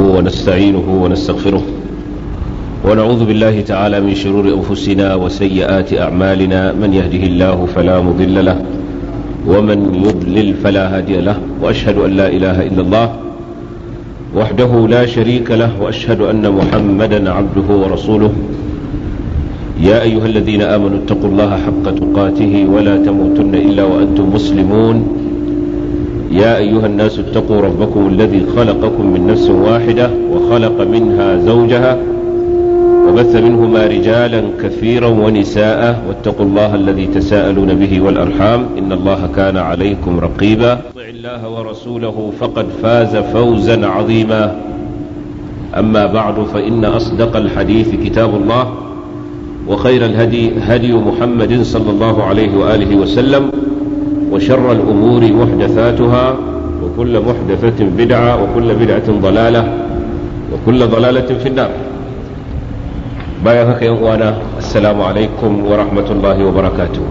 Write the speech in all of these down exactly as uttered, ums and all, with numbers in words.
ونستعينه ونستغفره ونعوذ بالله تعالى من شرور أنفسنا وسيئات أعمالنا من يهده الله فلا مضل له ومن يضلل فلا هادي له وأشهد أن لا إله إلا الله وحده لا شريك له وأشهد أن محمدا عبده ورسوله يا أيها الذين آمنوا اتقوا الله حق تقاته ولا تموتن إلا وأنتم مسلمون يا أيها الناس اتقوا ربكم الذي خلقكم من نفس واحدة وخلق منها زوجها وبث منهما رجالا كثيرا ونساء واتقوا الله الذي تساءلون به والأرحام إن الله كان عليكم رقيبا اطع الله ورسوله فقد فاز فوزا عظيما أما بعد فإن أصدق الحديث كتاب الله وخير الهدي هدي محمد صلى الله عليه وآله وسلم وشر الأمور محدثاتها وكل محدثة بدعة وكل بدعة ضلالة وكل ضلالة في النار. بايعك يا أخوانا السلام عليكم ورحمة الله وبركاته.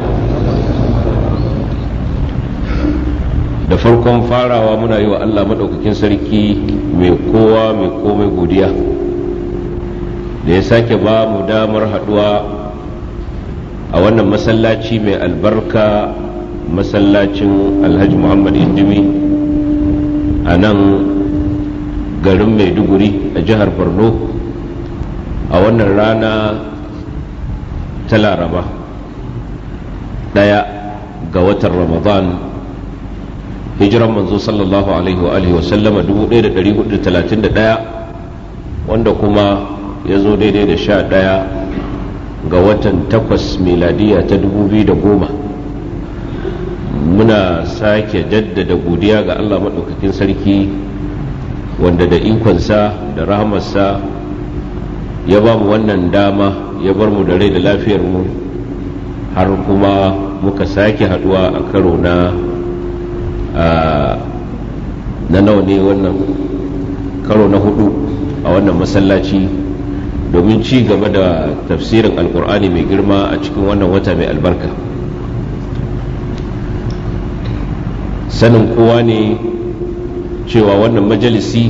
da farkon farawa muna yi wa Allah maɗaukakin sarki mai kowa mai komai godiya da ya sake ba mu damar haɗuwa a wannan masallaci mai albarka, masallacin Alhaji Muhammad Indimi a nan garin Maiduguri a jihar Borno a wannan rana ta Laraba ɗaya ga watan Ramadan, hijiran manzo sallallahu alaihi wa alihi wa sallama dubu ɗaya da ɗari hudu da talatin da ɗaya, wanda kuma ya zo daidai da sha ɗaya ga watan takwas miladiya ta dubu biyu da goma. Muna sake jaddada godiya ga Allah maɗaukakin sarki wanda da ikonsa da rahamarsa ya ba mu wannan dama ya bar mu da rai da lafiyar mu har kuma muka sake haɗuwa a karo na na nawa ne wannan karo na hudu a wannan masallaci domin ci gaba da tafsirin alkur'ani mai girma a cikin wannan wata mai albarka. Sanin kowa ne cewa wannan majalisi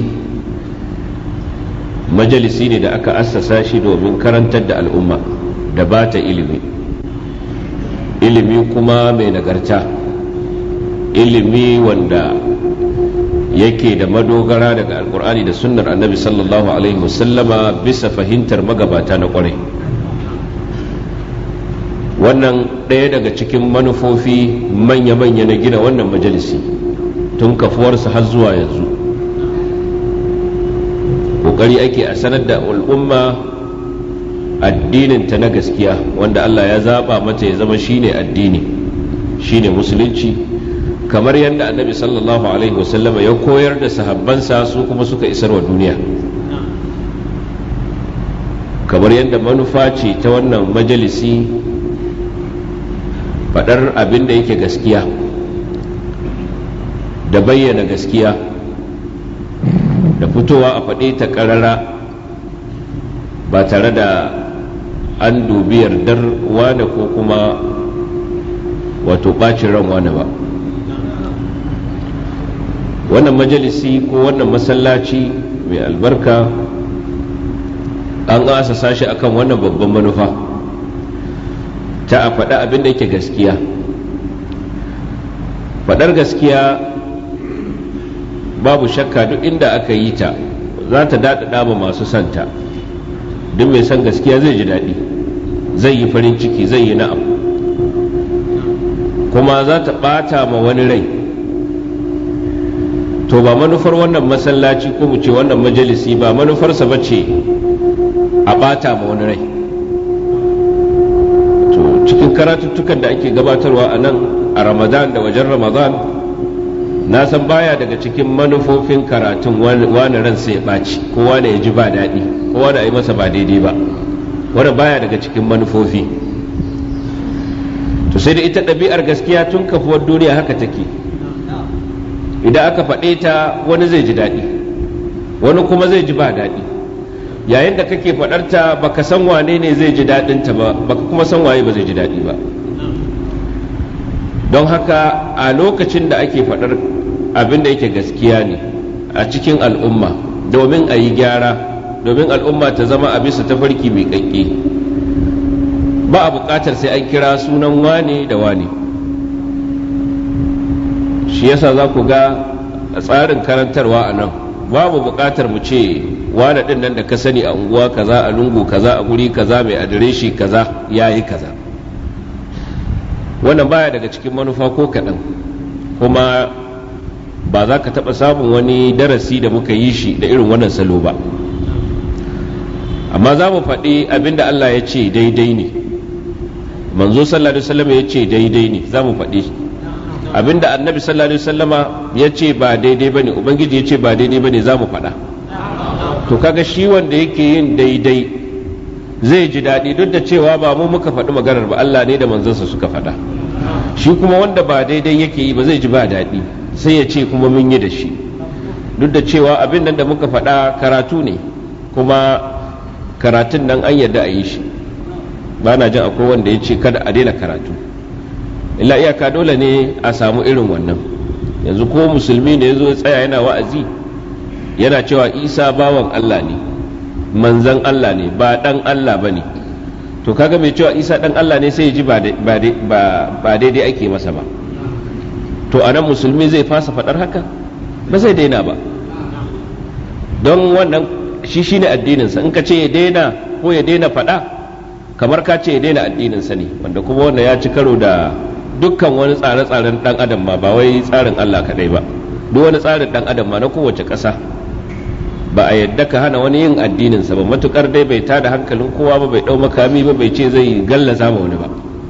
majalisi ne da aka assasa shi domin karantar da al'umma da ba ta ilimi ilimi kuma mai nagarta, ilimi wanda yake da madogara daga alkur'ani da sunnar annabi sallallahu alaihi wasallama bisa fahimtar magabata na kwarai. Wannan ɗaya daga cikin manufofi manya-manya na gina wannan majalisi tun kafuwarsa har zuwa yanzu. Ƙoƙari ake a sanar da al'umma addininta na gaskiya wanda Allah ya zaɓa mata ya zama shine addini, shine musulunci, kamar yadda annabi sallallahu alaihi wasallama ya koyar da sahabbansa su kuma suka isar wa duniya. Kamar yadda manufa ce ta wannan majalisi faɗar abin da yake gaskiya da bayyana gaskiya da fitowa a faɗe ta ƙarara ba tare da an dubi yardar wane ko kuma wato ɓacin ran wane ba. Wannan majalisi ko wannan masallaci mai albarka an asasa shi akan wannan babban manufa ta a faɗa abin da yake gaskiya. Faɗar gaskiya babu shakka duk inda aka yi ta za ta daɗaɗa ma masu santa. Duk mai son gaskiya zai ji daɗi, zai yi farin ciki, zai yi na'am, kuma za ta ɓata ma wani rai. To ba manufar wannan masallaci ko mu ce wannan majalisi ba manufarsa ba ce a ɓata ma wani rai. To cikin karatuttukan da ake gabatarwa a nan a Ramadan da wajen Ramadan, na san baya daga cikin manufofin karatun wani ransa ya ɓaci ko wani ya ji ba daɗi ko wani a yi masa ba daidai ba, wani baya daga cikin manufofi. To sai da ita ɗabi'ar gaskiya tun kafuwar duniya haka take. Idan aka faɗe ta wani zai ji daɗi, wani kuma zai ji ba daɗi. Yayin da kake faɗarta baka san wane ne zai ji daɗinta ba, baka kuma san waye ba zai ji daɗi ba. Don haka a lokacin da ake faɗar abin da yake gaskiya ne a cikin al'umma domin a yi gyara, domin al'umma ta zama a bisa tafarki mai ƙaƙƙe. Ba a buƙatar sai an kira sunan wane da wane. Shi yasa za ku ga a tsarin karantarwa a nan babu buƙatar mu ce wane ɗin nan da ka sani a unguwa kaza, a lungu kaza, a guri kaza, mai adireshi kaza ya yi kaza. Wannan baya daga cikin manufa ko kaɗan, kuma ba za ka taɓa samun wani darasi da muka yi shi da irin wannan salo ba. Amma za mu faɗi abinda Allah ya ce daidai ne, manzo sallallahu alaihi wasallam ya ce daidai ne, za mu faɗi abinda annabi sallallahu alaihi wasallama ya ce ba daidai bane, ubangiji ya ce ba daidai bane, za mu faɗa. To kaga shi wanda yake yin daidai zai ji daɗi, duk da cewa ba mu muka faɗi maganar ba, Allah ne da manzansa suka faɗa. Shi kuma wanda ba daidai yake yi ba zai ji ba daɗi, sai ya ce kuma mun yi da shi, duk da cewa abin nan da muka faɗa karatu ne, kuma karatun nan an yarda a yi shi. Ba na jin akwai wanda ya ce kada a daina karatu, illa iyaka dole ne a samu irin wannan. Yanzu ko musulmi ne ya zo ya tsaya yana wa'azi yana cewa Isa bawan Allah ne, manzan Allah ne, ba ɗan Allah ba ne, to kaga mai cewa Isa ɗan Allah ne sai ya ji ba daidai ake masa ba. To anan musulmi zai fasa faɗar haka? Ba zai daina ba, don wannan shi shine addininsa. In ka ce ya daina ko ya daina faɗa, kamar ka ce ya daina addininsa ne, wanda kuma wannan ya ci karo da dukkan wani tsare-tsaren ɗan adam ma, ba wai tsarin Allah kaɗai ba. Duk wani tsarin ɗan adam ma na kowace ƙasa ba a yadda ka hana wani yin addininsa ba, matukar dai bai tada hankalin kowa ba, bai ɗau makami ba, bai ce zai gallaza ma wani ba.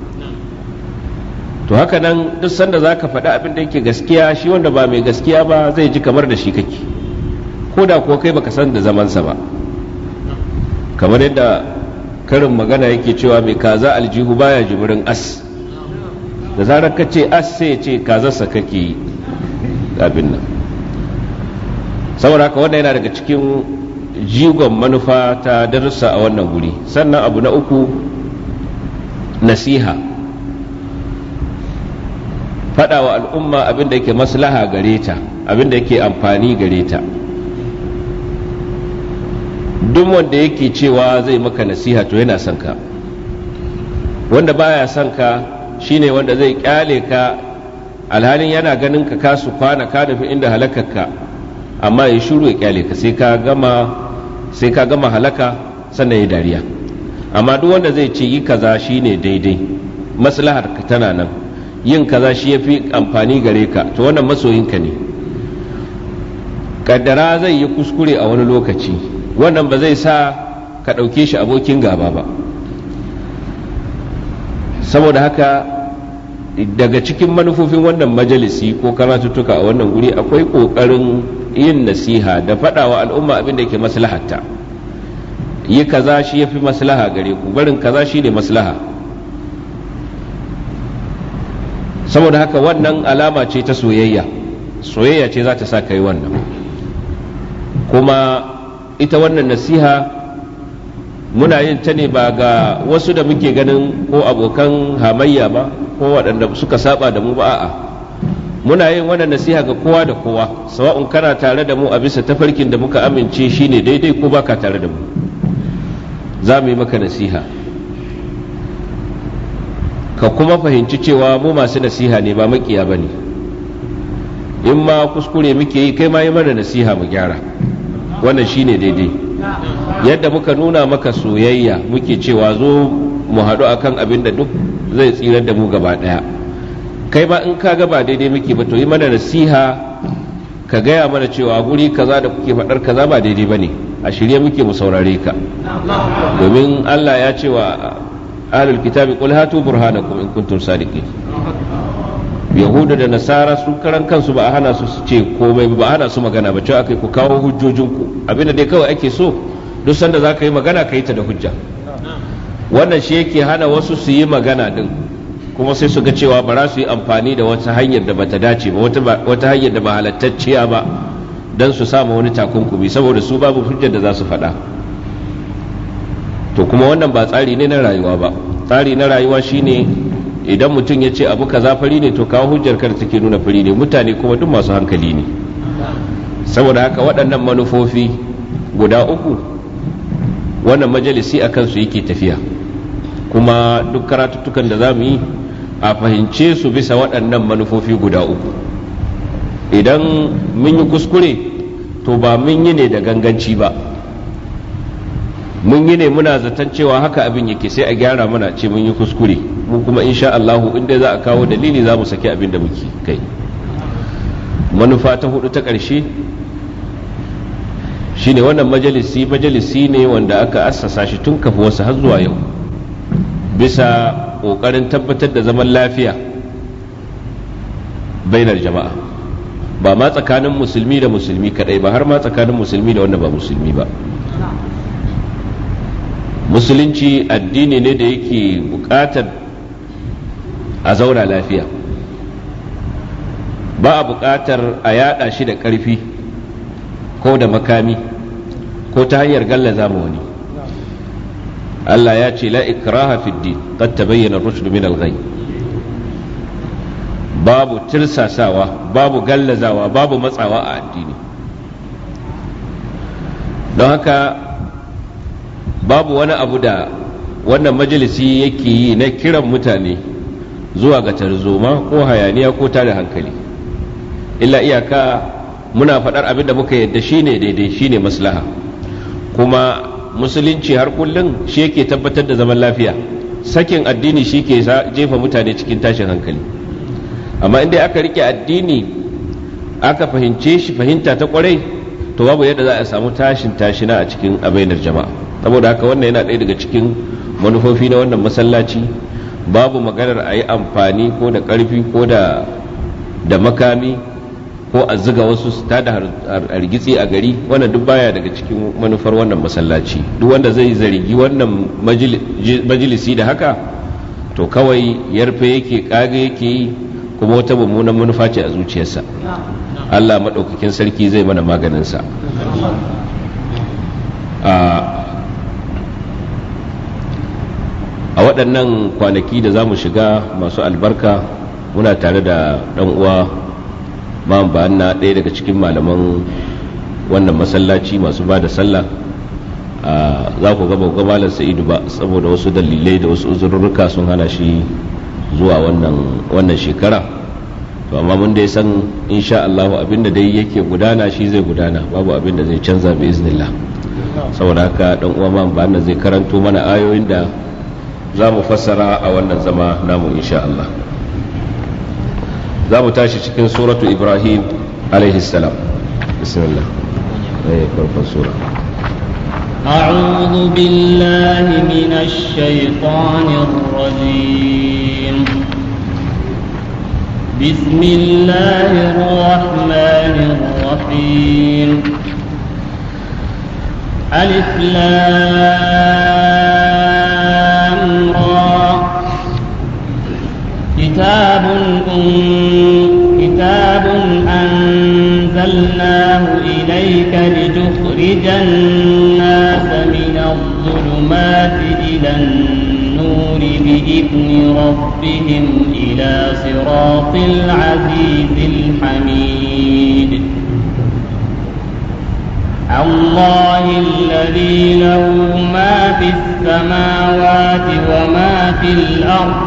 To haka nan duk sanda za ka faɗi abin da yake gaskiya, shi wanda ba mai gaskiya ba zai ji kamar da shi kake, ko da kuwa kai baka san da zamansa ba. Kamar yadda karin magana yake cewa mai kaza aljihu baya jimirin as, da zarar ka ce as sai ya ce kazarsa kake yi abin nan. Saboda haka wannan yana daga cikin jigon manufa ta darussa a wannan guri. Sannan abu na uku, nasiha, faɗa wa al'umma abin da yake maslaha gare ta, abin da yake amfani gare ta. Duk wanda yake cewa zai maka nasiha to yana son ka, wanda baya son ka shine wanda zai kyale ka alhalin yana ganin ka kasu kwana ka nufi inda halakarka, amma ya shiru ya kyale ka sai ka gama sai ka gama halaka sannan ya dariya. Amma duk wanda zai ce yi kaza shine daidai, maslahar ka tana nan, yin kaza shi yafi amfani gare ka, to wannan masoyinka ne. Kaddara zai yi kuskure a wani lokaci, wannan ba zai sa ka ɗauke shi abokin gaba ba. Saboda haka daga cikin manufofin wannan majalisi ko karatuttuka a wannan guri akwai ƙoƙarin yin nasiha da faɗawa al'umma abin da yake maslahatta. Yi kaza shi yafi maslaha gare ku, barin kaza shi ne maslaha. Saboda haka wannan alama ce ta soyayya, soyayya ce za ta sa kai wannan. Kuma ita wannan nasiha muna yin ta ne ba ga wasu da muke ganin ko abokan hamayya ba, ko waɗanda suka saba da mu ba, a'a muna yin wannan nasiha ga kowa da kowa, sawa'un kana tare da mu a bisa tafarkin da muka amince shine daidai ko baka tare da mu, za mu yi maka nasiha. Ka kuma fahimci cewa mu masu nasiha ne ba makiya ba ne. In ma kuskure muke yi, kai ma yi mana nasiha mu gyara, wannan shine daidai. Yadda muka nuna maka soyayya muke cewa zo mu haɗu akan abin da duk zai tsirar da mu gaba ɗaya, kai ba in ka ga ba daidai muke ba to yi mana nasiha, ka gaya mana cewa guri kaza da kuke faɗar kaza ba daidai ba ne, a shirye muke mu saurare ka. Domin Allah ya ce wa ahlul kitabi qul hatu burhanakum in kuntum sadiqin. Yahuda da Nasara su karan kansu ba a hana su su ce komai ba, a hana su magana ba, cewa akai ku kawo hujjojinku, abinda dai kawai ake so duk sanda za ka yi magana ka yi ta da hujja. Wannan shi yake hana wasu su yi magana din, kuma sai su ga cewa ba za su yi amfani da wata hanyar da bata dace ba, wata hanyar da ba halattacciya ba, don su samu wani takunkumi, saboda su babu hujjar da za su faɗa. To kuma wannan ba tsari ne na rayuwa ba. Tsari na rayuwa shine idan mutum ya ce abu kaza fari ne, to kawo hujjar kar take nuna fari ne. Mutane kuma duk masu hankali ne. Saboda haka waɗannan manufofi guda uku wannan majalisi a kansu yake tafiya, kuma duk karatuttukan da za mu yi a fahimce su bisa waɗannan manufofi guda uku. Idan mun yi kuskure to ba mun yi ne da ganganci ba, mun yi ne muna zaton cewa haka abin yake, sai a gyara mana ce mun yi kuskure, mu kuma insha Allahu inda za a kawo dalili za mu saki abin da muke kai. Manufa ta hudu ta ƙarshe shine wannan majalisi majalisi ne wanda aka assasa shi tun kafa wasu har zuwa yau bisa ƙoƙarin tabbatar da zaman lafiya bainar jama'a, ba ma tsakanin musulmi da musulmi kadai ba, har ma tsakanin musulmi da wanda ba musulmi ba. Musulunci addini ne da yake buƙatar a zauna lafiya, ba a buƙatar a yada shi da ƙarfi ko da makami ko ta hanyar gallaza ma wani. Allah ya ce la ikraha fid din qad tabayyana ar-rushd min al-ghay, babu tirsasawa, babu gallazawa, babu matsawa a addini. don haka babu wani abu da wannan majalisi yake yi na kiran mutane zuwa ga tarzoma ko hayaniya ko tada hankali, illa iyaka muna faɗar abin da muka yadda shine daidai, shine maslaha. Kuma musulunci har kullum shi yake tabbatar da zaman lafiya, sakin addini shi ke jefa mutane cikin tashin hankali. Amma inda aka rike addini aka fahimce shi fahimta ta kwarai, to babu yadda za a samu tashin tashina a cikin abainar jama'a. Saboda haka wannan yana ɗaya daga cikin manufofi na wannan masallaci. Babu maganar a yi amfani ko da ƙarfi ko da da makami ko a ziga wasu su tada hargitsi a gari, wannan duk baya daga cikin manufar wannan masallaci. Duk wanda zai zargi wannan majalisi da haka to kawai yarfe yake kage yake yi, kuma wata mummunan manufa ce a zuciyarsa. Allah maɗaukakin sarki zai mana maganinsa. A waɗannan kwanaki da za mu shiga masu albarka, muna tare da ɗan uwa Ma'am Ba'anna, ɗaya daga cikin malaman wannan masallaci masu ba da sallah. Za ku gaba ga Malam Sa'idu ba, saboda wasu dalilai da wasu uzurruka sun hana shi zuwa wannan wannan shekara. To amma mun dai san insha Allah abinda dai yake gudana shi zai gudana, babu abinda zai canza bi iznillah. Saboda haka ɗan uwa Ma'am Ba'anna zai karanto mana ayoyin da za mu fassara a wannan zama namu insha Allah. za mu tashi cikin suratu Ibrahim alaihi salam. Bismillah. Ayi farkon sura. أعوذ بالله من الشيطان الرجيم. بسم الله الرحمن الرحيم. ألف لام را كتاب كتاب أنزلناه إليك لتخرج الناس من الظلمات إلى النور بإذن ربهم إلى صراط العزيز الحميد. الله الذي له ما في السماوات وما في الأرض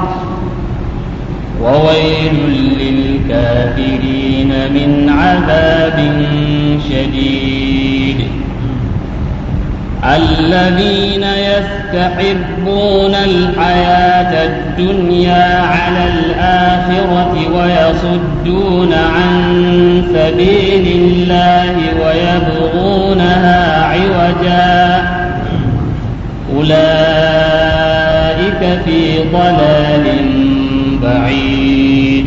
وويل للكافرين من عذاب شديد. الذين يستحبون الحياة الدنيا على الآخرة ويصدون عن سبيل الله ويبغونها عوجا أولئك في ضلال بعيد.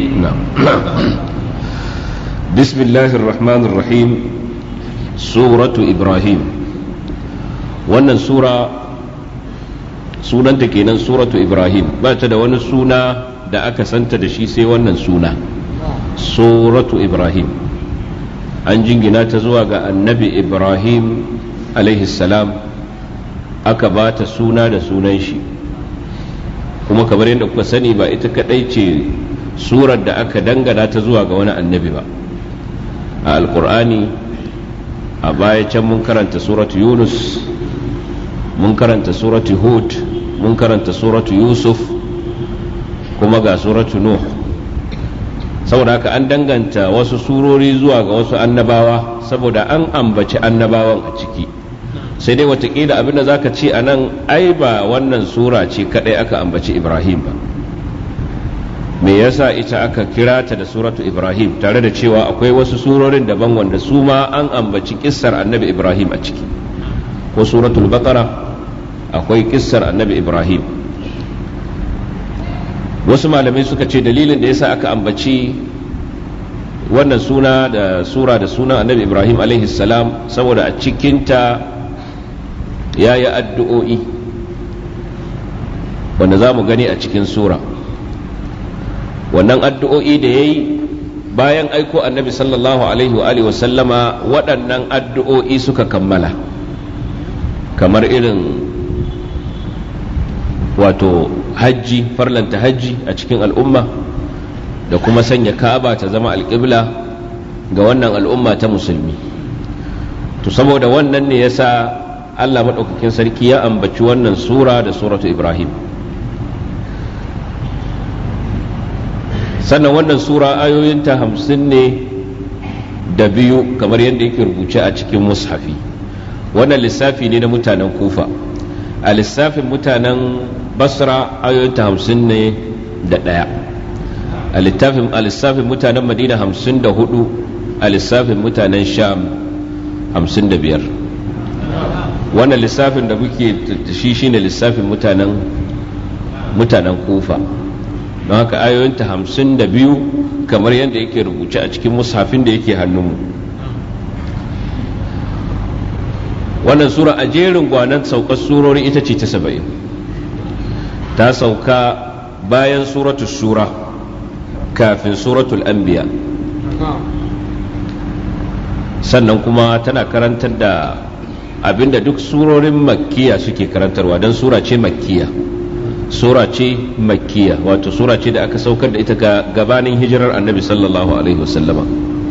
بسم الله الرحمن الرحيم. سورة إبراهيم. wannan sura sunanta kenan suratu Ibrahim, ba ta da wani suna da aka santa da shi sai wannan suna suratu Ibrahim. An jingina ta zuwa ga annabi Ibrahim alaihi salam, aka ba ta suna da sunan shi. Kuma kamar yadda kuka sani, ba ita kadai ce surar da aka dangana ta zuwa ga wani annabi ba. A alkur'ani a baya can mun karanta suratu yunus, mun karanta suratu hud, mun karanta suratu yusuf, kuma ga suratu nuh. saboda haka an danganta wasu surori zuwa ga wasu annabawa saboda an ambaci annabawan a ciki. sai dai watakila abinda zaka ce a nan ai ba wannan sura ce kadai aka ambaci ibrahim ba. me yasa ita aka kira ta da suratu ibrahim tare da cewa akwai wasu surorin daban wanda su ma an ambaci kissar annabi ibrahim a ciki? ko suratul baqara akwai kissar annabi ibrahim. wasu malamai suka ce dalilin da yasa aka ambaci wannan suna da sura da sunan annabi ibrahim alaihi salam saboda a cikinta ya yi addu'o'i wanda za mu gani a cikin sura. wannan addu'o'i da ya yi bayan aiko annabi sallallahu alaihi wa alihi wasallama waɗannan addu'o'i suka kammala, kamar irin wato hajji, farlanta hajji a cikin al'umma da kuma sanya ka'aba ta zama alƙibla ga wannan al'umma ta musulmi. to saboda wannan ne yasa Allah maɗaukakin sarki ya ambaci wannan sura da suratu ibrahim. sannan wannan sura ayoyinta hamsin ne da biyu kamar yadda yake rubuce a cikin mushafi. wannan lissafi ne na mutanen kufa. a lissafin mutanen basra ayoyinta hamsin ne da ɗaya. a lissafin mutanen madina hamsin da hudu. a lissafin mutanen sham hamsin da biyar. wannan lissafin da muke shi shine lissafin mutanen mutanen kufa. don haka ayoyinta hamsin da biyu kamar yadda yake rubuce a cikin mushafin da yake hannunmu. wannan sura a jerin gwanan saukar surori ita ce ta saba'in. ta sauka bayan suratul shura kafin suratul anbiya. sannan kuma tana karantar da abinda duk surorin makkiya suke karantarwa, don sura ce makkiya. sura ce makkiya wato sura ce da aka saukar da ita ga gabanin hijirar annabi sallallahu alaihi wasallama.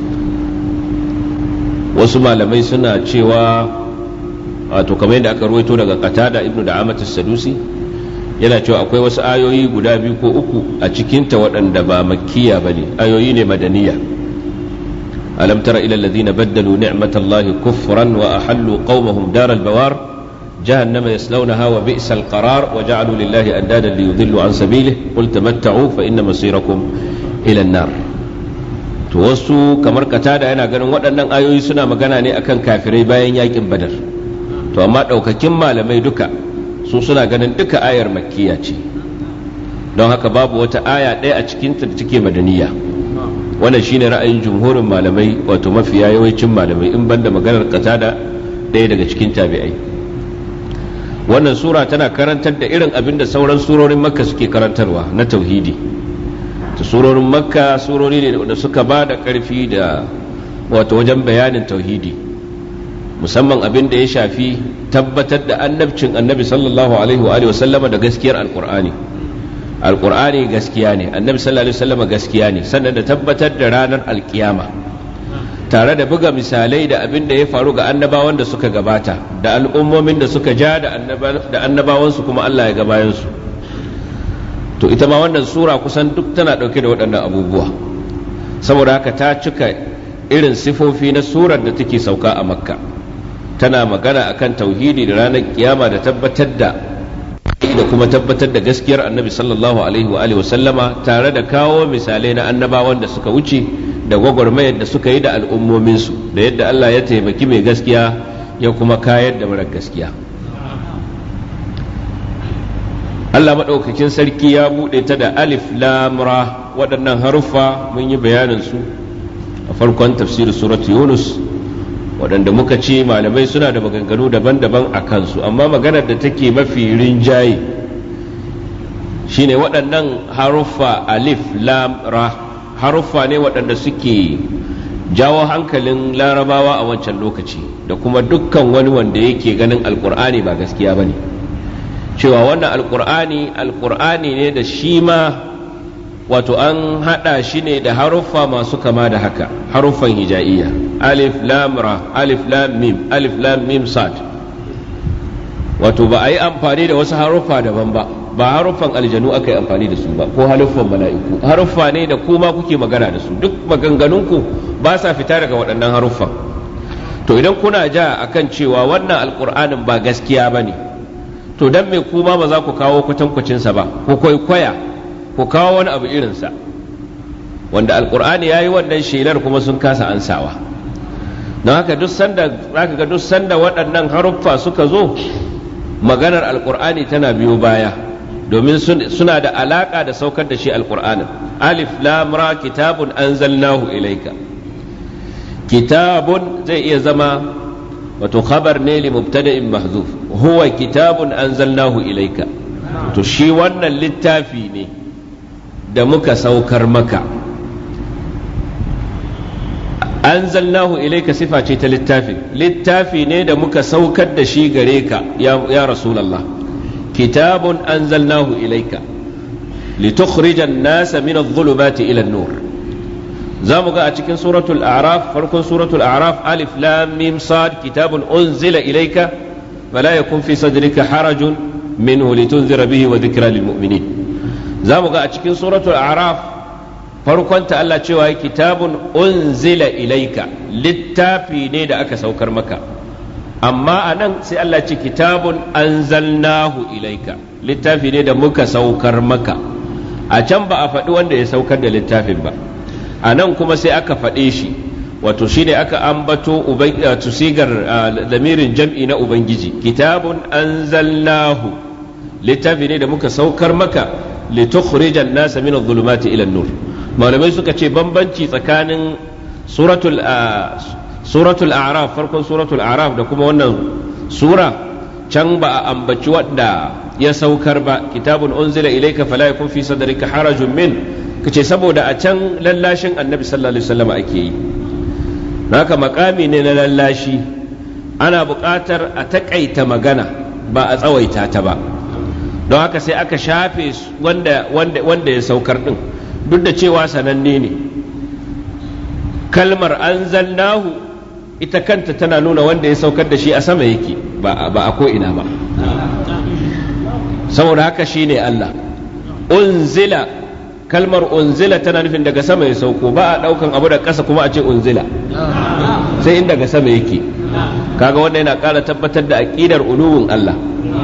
wasu malamai suna cewa wato kamar yadda aka ruwaito daga qatada ibnu da'amat as-sadusi yana cewa akwai wasu ayoyi guda biyu ko uku a cikinta waɗanda ba makkiya bane, ayoyi ne madaniya. alam tara ila alladhina baddalu ni'matallahi kufran wa ahallu qaumahum daral bawar jahannama yaslawnaha wa bi'sal qarar wa ja'alu lillahi andadan liyudillu an sabilihi qul tamatta'u fa inna masirakum ila an-nar. to wasu kamar katada yana ganin waɗannan ayoyi suna magana ne akan kafirai bayan yakin badar. to amma ɗaukakin malamai duka su suna ganin duka ayar makkiya ce, don haka babu wata aya ɗaya a cikinta da take madaniya. wannan shine ra'ayin jumhurin malamai, wato mafiya yawancin malamai in banda maganar qatada ɗaya daga cikin tabi'ai. wannan sura tana karantar da irin abin da sauran surorin makka suke karantarwa na tauhidi. ta surorin makka surori ne da suka ba da ƙarfi da wato wajen bayanin tauhidi, musamman abin da ya shafi tabbatar da annabcin annabi sallallahu alaihi wa sallama da gaskiyar alqur'ani. alqur'ani gaskiya ne, annabi sallallahu alaihi wa sallama gaskiya ne, sannan da tabbatar da ranar alkiyama tare da buga misalai da abin da ya faru ga annabawan da suka gabata da al'ummomin da suka ja da annabawansu kuma Allah ya ga bayansu. to ita ma wannan sura kusan duk tana ɗauke da waɗannan abubuwa, saboda haka ta cika irin sifofi na surar da take sauka a makka. tana magana akan tauhidi da ranar kiyama da tabbatar da da kuma tabbatar da gaskiyar annabi sallallahu alaihi wa alihi wasallama tare da kawo misalai na annabawan da suka wuce da gwagwarmayar da suka yi da al'ummominsu da yadda Allah ya taimaki mai gaskiya ya kuma kayar da marar gaskiya. Allah maɗaukakin sarki ya buɗe ta da alif lam ra. waɗannan haruffa mun yi bayanin su a farkon tafsirin surat yunus, waɗanda muka ce malamai suna da maganganu daban-daban a kansu, amma maganar da take mafi rinjaye shine waɗannan haruffa alif lam ra haruffa ne waɗanda suke jawo hankalin larabawa a wancan lokaci da kuma dukkan wani wanda yake ganin alkur'ani ba gaskiya bane, cewa wannan alkur'ani alkur'ani ne da shi ma wato an hada shi ne da haruffa masu kama da haka, haruffan hija'iyya, alif lam ra, alif lam mim, alif lam mim sad. Wato ba a yi amfani da wasu haruffa daban ba, ba haruffan aljanu aka yi amfani da su ba, ko haruffan mala'iku, haruffa ne da kuma kuke magana da su, duk maganganunku ba sa fita daga waɗannan haruffan. To idan kuna ja akan cewa wannan alkur'anin ba gaskiya ba ne, to dan me kuma ba za ku kawo kwatankwacinsa ba, ku kwaikwaya, ku kawo wani abu irinsa, wanda alkur'ani ya yi wannan shelar kuma sun kasa ansawa. Don haka duk sanda zaka ga duk sanda waɗannan haruffa suka zo, maganar alkur'ani tana biyo baya, domin suna da alaka da saukar da shi alkur'anin. Alif lam ra kitabun anzalnahu ilaika. Kitabun zai iya zama wato khabar ne li mubtada'in mahzuf, huwa kitabun anzalnahu ilaika. To shi wannan littafi ne da muka saukar maka. Anzalnahu ilaika sifa ce ta littafi, littafi ne da muka saukar da shi gare ka ya, ya Rasulallah. Kitabun anzalnahu ilaika litukhrijan nasa min adh-dhulumati ila an-nur. za mu ga a cikin suratul a'raf, farkon suratul a'raf, alif lam mim sad, kitabun unzila ilayka fala yakun fi sadrika harajun minhu litunzira bihi wa dhikra lil mu'minin. za mu ga a cikin suratul a'raf farkon ta Allah cewa kitabun unzila ilayka, littafi ne da aka saukar maka. amma anan sai Allah ce kitabun anzalnahu ilayka, littafi ne da muka saukar maka. a can ba a faɗi wanda ya saukar da littafin ba, a nan kuma sai aka faɗe shi, wato shi ne aka ambato tusigar lamirin jam'i na ubangiji. Kitabun anzalnahu, littafi ne da muka saukar maka litukhrijan nasa min adh-dhulumati ila an-nur. malamai suka ce bambanci tsakanin suratul suratul a'raf, farkon suratul a'raf da kuma wannan sura, can ba a ambaci wanda ya saukar ba, kitabun unzila ilayka fala yakun fi sadrika harajun min, kace saboda a can lallashin annabi sallallahu alaihi wasallam ake yi, haka makami ne na lallashi, ana buƙatar a taƙaita magana ba a tsawaita ta ba, don haka sai aka shafe wanda wanda wanda ya saukar din, duk da cewa sananne ne. kalmar anzalnahu ita kanta tana nuna wanda ya saukar da shi a sama yake, ba a ko ina ba, saboda haka shine Allah. unzila, kalmar unzila tana nufin daga sama ya sauko, ba a daukan abu da ƙasa kuma a ce unzila, sai in daga sama yake. kaga wanda yana ƙara tabbatar da aqidar uluwun Allah.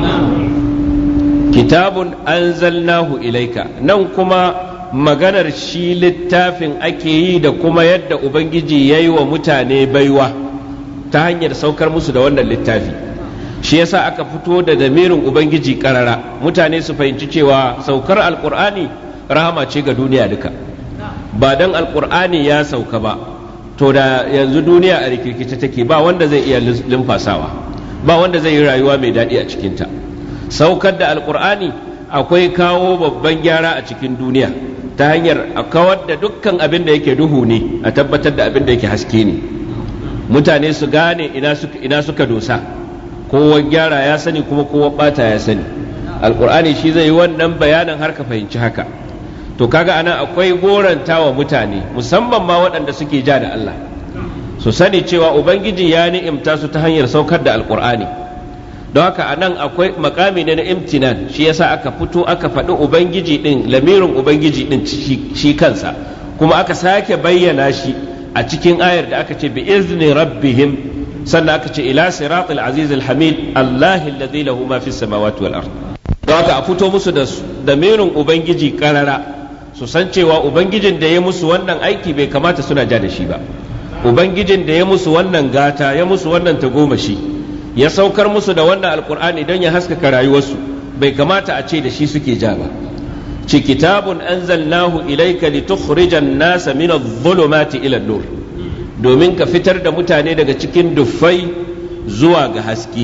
kitabun anzalnahu ilaika, nan kuma maganar shi littafin ake yi da kuma yadda ubangiji ya yi wa mutane baiwa ta hanyar saukar musu da wannan littafi. shi yasa aka fito da damirin ubangiji karara, mutane su fahimci cewa saukar alkur'ani rahama ce ga duniya duka. ba dan alkur'ani ya sauka ba to da yanzu duniya a rikirkice take, ba wanda zai iya lumfasawa, ba wanda zai yi rayuwa mai daɗi a cikinta. saukar da alkur'ani akwai kawo babban gyara a cikin duniya ta hanyar a kawar da dukkan abin da yake duhu ne, a tabbatar da abin da yake haske ne, mutane su gane ina suka, ina suka dosa, kowa gyara ya sani kuma kowa bata ya sani. alkur'ani shi zai yi wannan bayanin har ka fahimci haka. to kaga anan akwai goranta wa mutane, musamman ma waɗanda suke ja da Allah, su sani cewa ubangiji ya ni'imta su ta hanyar saukar da alkur'ani. don haka anan akwai makami ne na imtinan, shi yasa aka fito aka faɗi ubangiji din, lamirin ubangiji din shi kansa, kuma aka sake bayyana shi a cikin ayar da aka ce bi izni rabbihim, sannan aka ce ila siratil azizil hamid allahi alladhi lahu ma fis samawati wal ard. don haka a fito musu da lamirin ubangiji karara, su san cewa ubangijin da ya musu wannan aiki bai kamata suna ja da shi ba, ubangijin da ya musu wannan gata, ya musu wannan tagomashi, ya saukar musu da wannan alkur'ani don ya haskaka rayuwarsu, bai kamata a ce da shi suke ja ba. ci kitabun anzalnahu ilayka litukhrijan nasa min adh-dhulumati ila an-nur, domin ka fitar da mutane daga cikin duffai zuwa ga haske.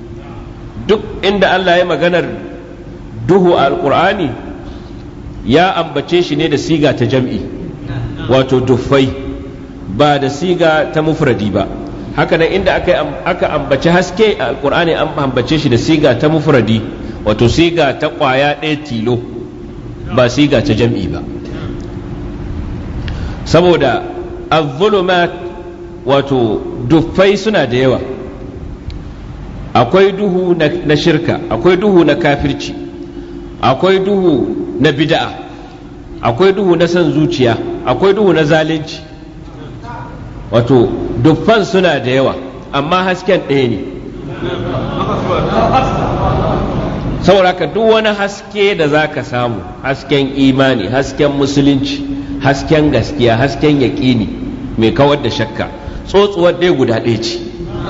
duk inda Allah ya maganar duhu a alkur'ani ya ambace shi ne da siga ta jam'i, wato duffai, ba da siga ta mufradi ba. haka nan inda aka aka ambaci haske a alkur'ani an ambace shi da siga ta mufradi, wato siga ta kwaya ɗaya tilo, ba siga ta jam'i ba. saboda az-zulumat wato duffai suna da yawa. Akwai duhu na shirka, akwai duhu na kafirci, akwai duhu na bid'a, akwai duhu na son zuciya, akwai duhu na zalunci. Wato duffan suna da yawa amma hasken ɗaya ne. Saboda ka duk wani haske da za ka samu, hasken imani, hasken musulunci, hasken gaskiya, hasken yaƙini mai kawar da shakka, tsotsuwar ɗaya guda ɗaya ce.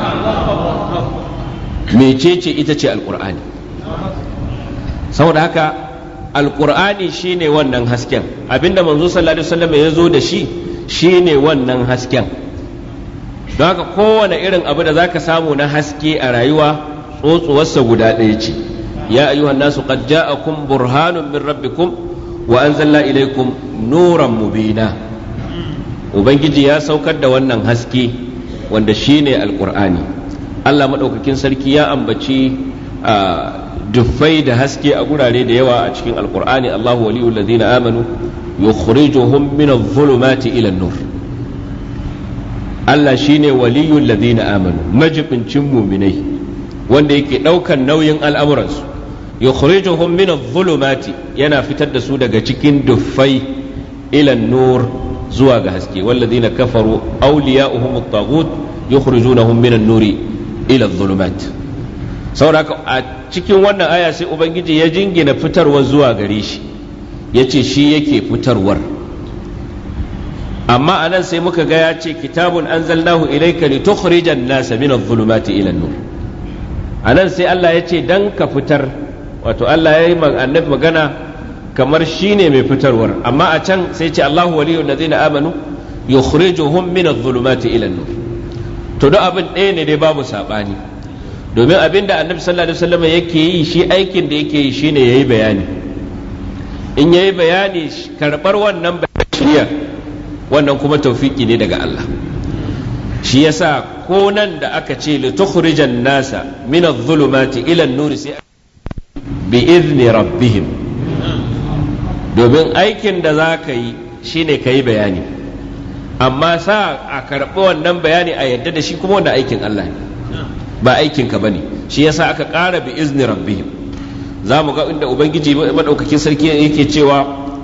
mecece ita ce alƙur'ani. Saboda haka alƙur'ani shine wannan hasken, abinda manzo sallallahu alaihi wasallam ya zo da shi shine wannan hasken. Don haka kowane irin abu da zaka samu na haske a rayuwa tsotsuwarsa guda ɗaya ce. ya ayyuhan nasu qad ja'akum burhanun min rabbikum wa anzalna ilaykum nuran mubina. Ubangiji ya saukar da wannan haske wanda shine alƙur'ani. Allah maɗaukakin sarki ya ambaci duffai da haske a gurare da yawa a cikin alkur'ani. Allahu waliyul ladina amanu yukhrijuhum min adh-dhulumati ila an-nur. Allah shine waliyul ladina amanu, majibincin mu'minai wanda yake ɗaukan nauyin al'amuransu. Yukhrijuhum min adh-dhulumati, yana fitar da su daga cikin duffai ila an-nur zuwa ga haske. Wal ladina kafaru awliya'uhum at-taghut yukhrijunahum min an-nuri ila zulumat. Saboda a cikin wannan aya sai ubangiji ya jingina fitarwar zuwa gare shi, ya ce shi yake fitarwar. Amma anan sai muka ga ya ce kitabun anzalnahu ilayka litukhrijan nasa min adh-dhulumati ila an-nur. Anan sai Allah ya ce dan ka fitar, wato Allah ya yi annabi magana kamar shine mai fitarwar. Amma a can sai ce Allahu waliyul ladzina amanu yukhrijuhum min adh-dhulumati ila an-nur. To duk abin ɗaya ne dai babu saɓani, domin abin da annabi sallallahu alaihi wasallam yake yi shi aikin da yake yi shine yayi bayani. In yayi bayani karɓar wannan shiriya, wannan kuma tawfiki ne daga Allah. Shi yasa ko nan da aka ce li tukhrijan nasa min adh-dhulumati ila an-nur sai bi idni rabbihim, domin aikin da zaka yi shine kayi bayani. Amma sa a karɓi wannan bayani a yadda da shi kuma wanda aikin Allah ne, ba aikin ka bane. Shi yasa aka ƙara bi izni rabbihim. Za mu ga inda ubangiji madaukakin sarki yake cewa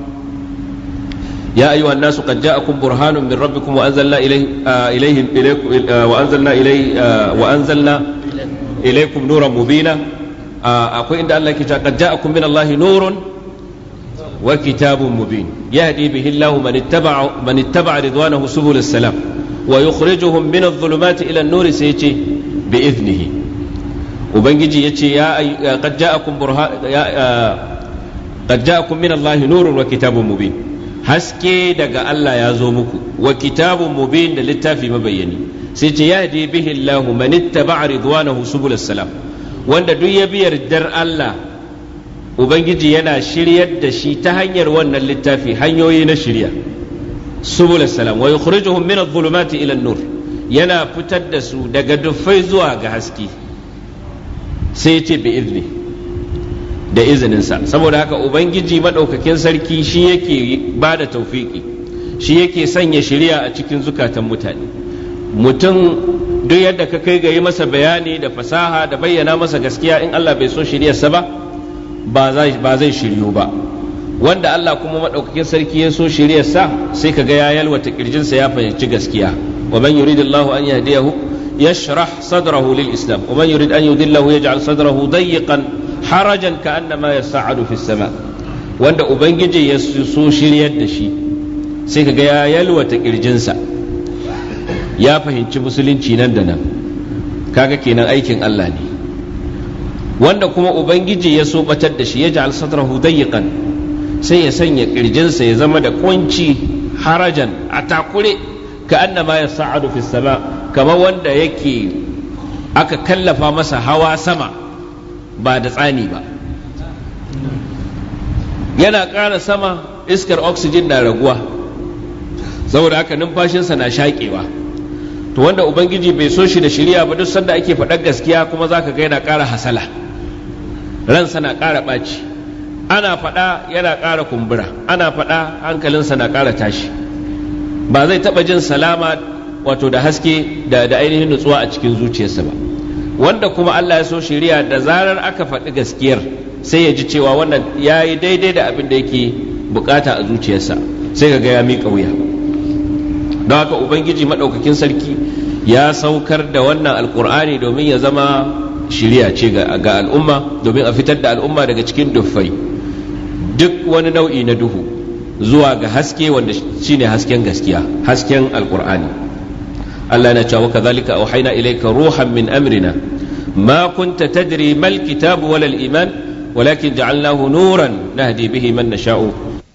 ya ayyuhan nasu qad ja'akum burhanun min rabbikum wa anzalna ilayhim ilaykum wa anzalna ilay wa anzalna ilaykum nuran mubina. Akwai inda Allah yake cewa qad ja'akum min Allahi nurun wa kitabun mubin yahdi bihi Allahu man ittaba'a man ittaba'a ridwanahu subul salam wa yukhrijuhum min adh-dhulumati ila an-nur sayati bi idnihi. Ubangiji yace ya qad ja'akum burhan qad ja'akum min Allahi nurun wa kitabun mubin, haske daga Allah ya zo muku, wa kitabun mubin da littafi mabayyani. Sai ce yahdi bihi Allahu man ittaba'a ridwanahu subul salam, wanda duk ya bi yardar Allah Ubangiji yana shiryar da shi ta hanyar wannan littafi hanyoyi na shirya. Subul salam wa yukhrijuhum min adh-dhulumati ila an-nur, yana fitar da su daga duffai zuwa ga haske. Sai ce bi izni, da izininsa. Saboda haka Ubangiji madaukakin sarki shi yake ba da tawfiki, shi yake sanya shiriya a cikin zukatan mutane. Mutum duk yadda ka kai ga yi masa bayani da fasaha da bayyana masa gaskiya, in Allah bai so shiryarsa ba ba zai shiryu ba. Wanda Allah kuma maɗaukakin sarki ya so shiryarsa sai ka ga ya yalwata kirjinsa ya fahimci gaskiya. wa man yuridillahu an yahdiyahu yashrah sadrahu lil islam wa man yurid an yudillahu yaj'al sadrahu dayyqan harajan ka'annama yas'adu fis sama. Wanda ubangiji ya so shiryar da shi sai ka ga ya yalwata kirjinsa ya fahimci musulunci nan da nan, kaga kenan aikin Allah ne. Wanda kuma ubangiji ya so batar da shi ya ja'al sadrahu dayyqan, sai ya sanya kirjinsa ya zama da kunci harajan a takure ka annama yas'adu fis sama, kamar wanda yake aka kallafa masa hawa sama ba da tsani ba. Yana ƙara sama iskar oxygen na raguwa, saboda haka numfashinsa na shaƙewa. To wanda ubangiji bai so shi da shiriya ba, duk sanda ake faɗar gaskiya kuma zaka ga yana ƙara hasala, ransa na ƙara ɓaci, ana faɗa yana ƙara kumbura, ana faɗa hankalinsa na ƙara tashi. ba zai taɓa jin salama wato da haske da da ainihin nutsuwa a cikin zuciyarsa ba. Wanda kuma Allah ya so shiriya, da zarar aka faɗi gaskiyar sai ya ji cewa wannan ya yi daidai da abin da yake bukata a zuciyarsa, sai ga ya miƙa wuya. Don haka ubangiji maɗaukakin sarki ya saukar da wannan alkur'ani domin ya zama shiriya ce ga al'umma, domin a fitar da al'umma daga cikin duffai, duk wani nau'i na duhu zuwa ga haske wanda shine hasken gaskiya, hasken alkur'ani. Allah na cewa kadhalika auhayna ilayka ruhan min amrina ma kunta tadri mal kitab wala al iman walakin ja'alnahu nuran nahdi bihi man nasha'u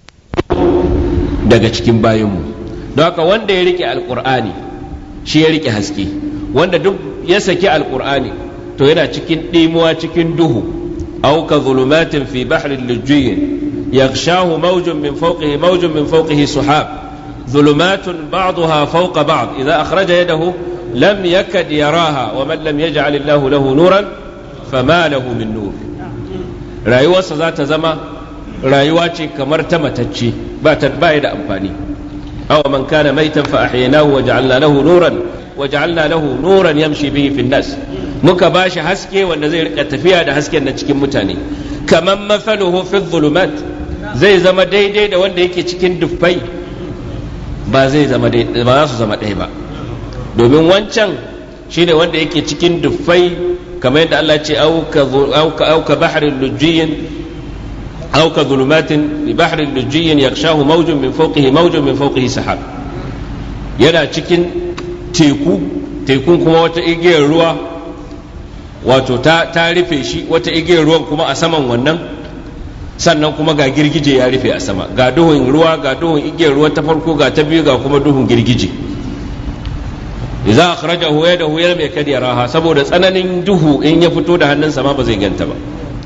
daga cikin bayinmu. Don haka wanda ya rike alkur'ani shi ya rike haske, wanda duk ya saki alkur'ani to yana cikin ɗimuwa, cikin duhu. aw ka zulumatin fi bahrin lujjiyyin yaghshahu mawjun min fawqihi mawjun min fawqihi suhab zulumatun ba'daha fawqa ba'd idha akhraja yadahu lam yakad yaraha wa man lam yaj'al Allahu lahu nuran fama lahu min nur. Rayuwarsa za ta zama rayuwa ce kamar ta matacce, ba ta baya da amfani. aw man kana maitan fa ahyaynahu wa ja'alna lahu nuran waj'alna lahu nuran yamshi bihi fi nas, muka bashi haske wanda zai rika tafiya da hasken nan cikin mutane. kaman mafaluhu fi dhulumat, zai zama daidai da wanda yake cikin duffai? ba zai zama daidai, ba za su zama ɗaya ba. domin wancan shine wanda yake cikin duffai, kamar yadda Allah ce au ka bahrin lujjiyyin au ka dhulumatin bi bahrin lujjiyyin yaghshahu mawjun min fawqihi mawjun min fawqihi sahab. yana cikin teku, tekun kuma wata igiyar ruwa wato ta, ta rufe shi, wata igiyar ruwan kuma a saman wannan, sannan kuma ga girgije ya rufe a sama, ga duhun ruwa, ga duhun igiyar ruwa ta farko, ga ta biyu, ga kuma duhun girgije. idza akhrajahu yadahu lam yakad yaraha, saboda tsananin duhu in ya fito da hannunsa ma ba zai ganta ba.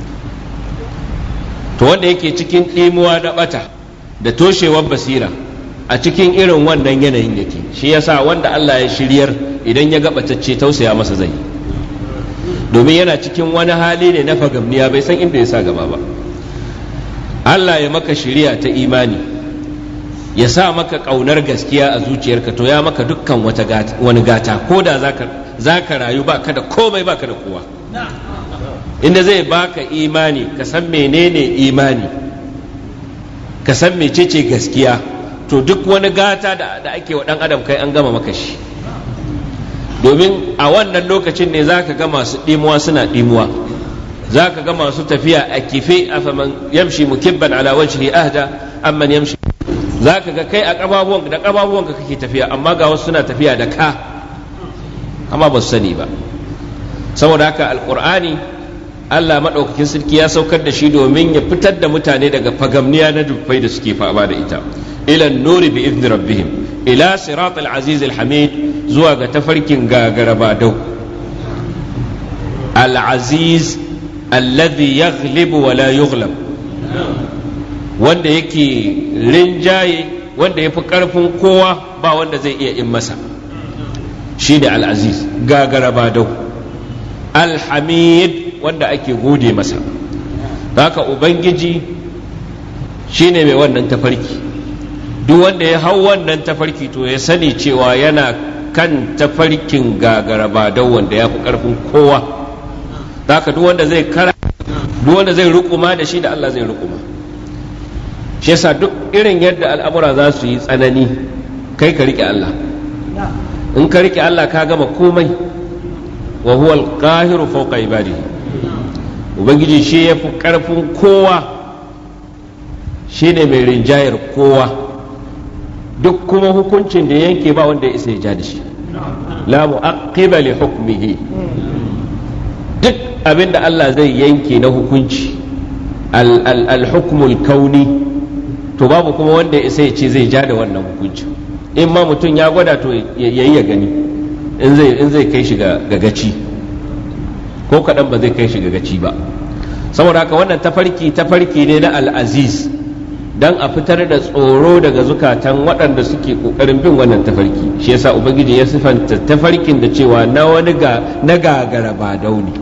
to wanda yake cikin ɗimuwa da bata da toshewar basira a cikin irin wannan yanayin yake, shi yasa wanda Allah ya shiryar idan ya gabatacce tausaya masa zai, domin yana cikin wani hali ne na fagamniya, bai san inda ya sa gaba ba. Allah ya maka shiriya ta imani, ya sa maka ƙaunar gaskiya a zuciyarka, to ya maka dukkan wata gata, wani gata, ko da za ka rayu ba ka da komai, ba ka da kowa. Inda zai baka imani, ka san menene imani, ka san mecece gaskiya, to duk wani gata da, da ake wa ɗan adam kai an gama maka shi. Domin a wannan lokacin ne za ka ga masu ɗimuwa suna ɗimuwa, za ka ga masu tafiya a kife, afaman yamshi mukibban ala wajhi ahda amman yamshi, za ka ga kai a ƙababuwan da ƙababuwanka kake tafiya, amma ga wasu suna tafiya da ka, amma ba su sani ba. Saboda haka alƙur'ani Allah maɗaukakin sarki ya saukar da shi domin ya fitar da mutane daga fagamniya na dubbai da suke fama da ita, ila nuri bi idni rabbihim ila sirat al-aziz al-hamid, zuwa ga tafarkin gagarabadau al-aziz alladhi yaghlibu wa la yughlab, wanda yake rinjaye, wanda yafi karfin kowa, ba wanda zai iya in masa, shine al-aziz gagarabadau, al-hamid wanda ake gode masa. Haka ubangiji shine mai wannan tafarki, duk wanda ya hau wannan tafarki to ya sani cewa yana kan tafarkin gagarabadau wanda ya fi karfin kowa. Haka duk wanda zai kara, duk wanda zai rukuma da shi, da Allah zai rukuma. Shi yasa duk irin yadda al'amura za su yi tsanani, kai ka rike Allah. In ka rike Allah ka gama komai. wa huwa al-qahiru fawqa ibadihi, ubangiji shi ya fi karfin kowa, shi ne mai rinjayar kowa, duk kuma hukuncin da yanke ba wanda ya isa ya ja da shi, la mu'aqqiba li hukmihi. duk abinda Allah zai yanke na hukunci al-hukmul kauni, to babu kuma wanda ya isa ya ce zai ja da wannan hukunci. In ma mutum ya gwada to yayi ya gani, in zai in zai kai shi ga gaci, ko kaɗan ba zai kai shi ga gaci ba. Saboda haka wannan tafarki tafarki ne na al-aziz, dan a fitar da tsoro daga zukatan waɗanda suke ƙoƙarin bin wannan tafarki. Shi yasa ubangiji ya sifanta tafarkin da cewa na wani ga na gagara ba dauni.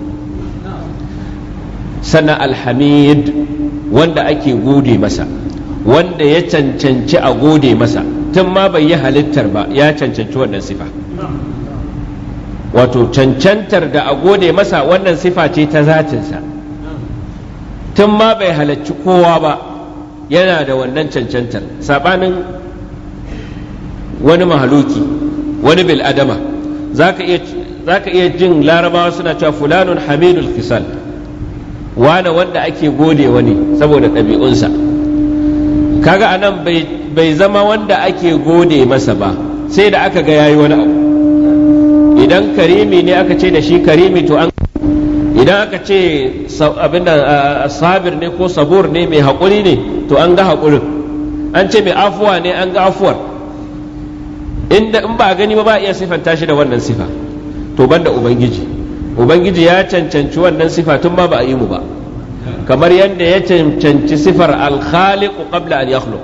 Sannan alhamid, wanda ake gode masa, wanda ya cancanci a gode masa, tun ma bai yi halittar ba ya cancanci wannan sifa. Wato cancantar da a gode masa wannan sifa ce ta zatinsa, tun ma bai halarci kowa ba yana da wannan cancantar, saɓanin wani mahaluki, wani bil'adama. Za ka iya jin larabawa suna cewa fulanun hamidul kisal, wane wanda ake gode wani saboda ɗabi'unsa. Kaga anan bai zama wanda ake gode masa ba sai da aka ga yayi wani abu. Idan karimi ne aka ce da shi karimi to an, idan aka ce abinda sabir ne ko sabur ne mai haƙuri ne to an ga haƙurin, an ce mai afuwa ne an ga afuwar. Inda in ba gani ba ba iya sifanta shi da wannan sifa. To banda ubangiji, ubangiji ya cancanci wannan sifa tun ba ba a yi mu ba, kamar yadda ya cancanci sifar al-khaliq qabla an yakhluq,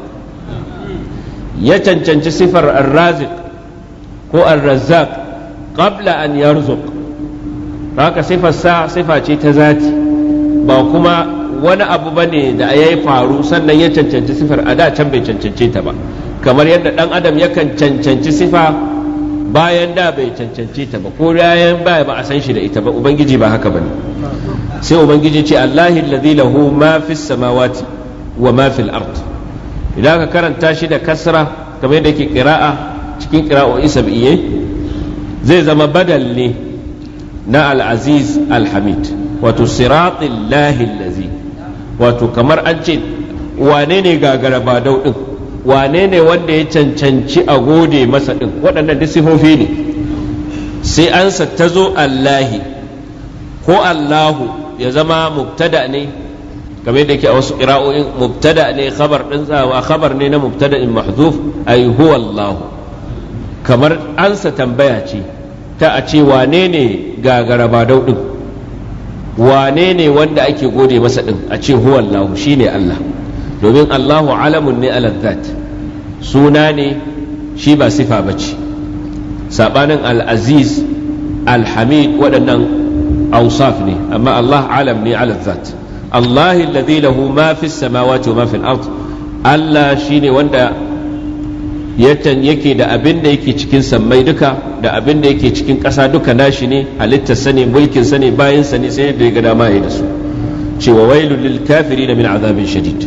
ya cancanci sifar ar-raziq ko ar-razzaq qabla an yarzuq. Haka sifar sa sifa ce ta zati, ba kuma wani abu bane da yayi faru sannan ya cancanci sifar, a da can bai cancance ta ba, kamar yadda dan adam yakan cancanci sifa bayan da bai cancance ta ba, ko bayan baya ba a san shi da ita ba. Ubangiji ba haka bane. Sai ubangiji ce Allahi alladhi lahu ma fis samawati wa ma fil ard. Idan ka karanta shi da kasra kamar yadda yake qira'a cikin qira'o'i sab'iyye, zai zama badal ne na al-aziz al-hamid, wato siratil lahi allazi, wato kamar an ce wane ne gagara ba daudin, wane ne wanda ya cancanci a gode masa din. Waɗannan duk sifofi ne. Sai ansa ta zo Allahi ko Allahu ya zama mubtada ne, kamar da yake a wasu qira'o'in mubtada ne khabar din tsawa, khabar ne na mubtada'in mahdhuf, ay huwa Allah. Kamar ansa tambaya ce ta a ce wane ne gagara ba daudin, wane ne wanda ake gode masa din, a ce huwa Allah, shine Allah. Domin Allahu alamun ne ala dhat, suna ne shi ba sifa bace. Sabanin al-aziz al-hamid waɗannan awsaf ne, amma Allah alam ne ala dhat. Allah alladhi lahu ma fi samawati wa ma fi al-ard, Allah shine wanda yake da abin da yake cikin sammai duka da abin da yake cikin ƙasa duka nashi ne, halittarsa ne, mulkinsa ne, bayinsa ne, sai da ya ga dama ya da su. Cewa wailul lil kafirin min azabin shadid,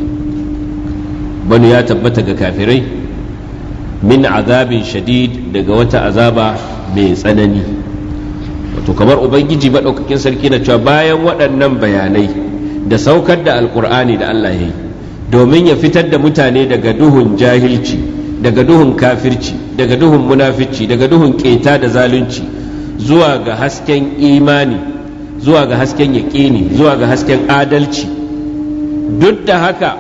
bani ya tabbata ga kafirai min azabin shadid, daga wata azaba mai tsanani. Wato kamar ubangiji maɗaukakin sarki na cewa bayan waɗannan bayanai da saukar da alkur'ani da Allah ya yi domin ya fitar da mutane daga duhun jahilci, daga duhun kafirci, daga duhun munafici, daga duhun keta da zalunci, zuwa ga hasken imani, zuwa ga hasken yaƙini, zuwa ga hasken adalci. Duk da haka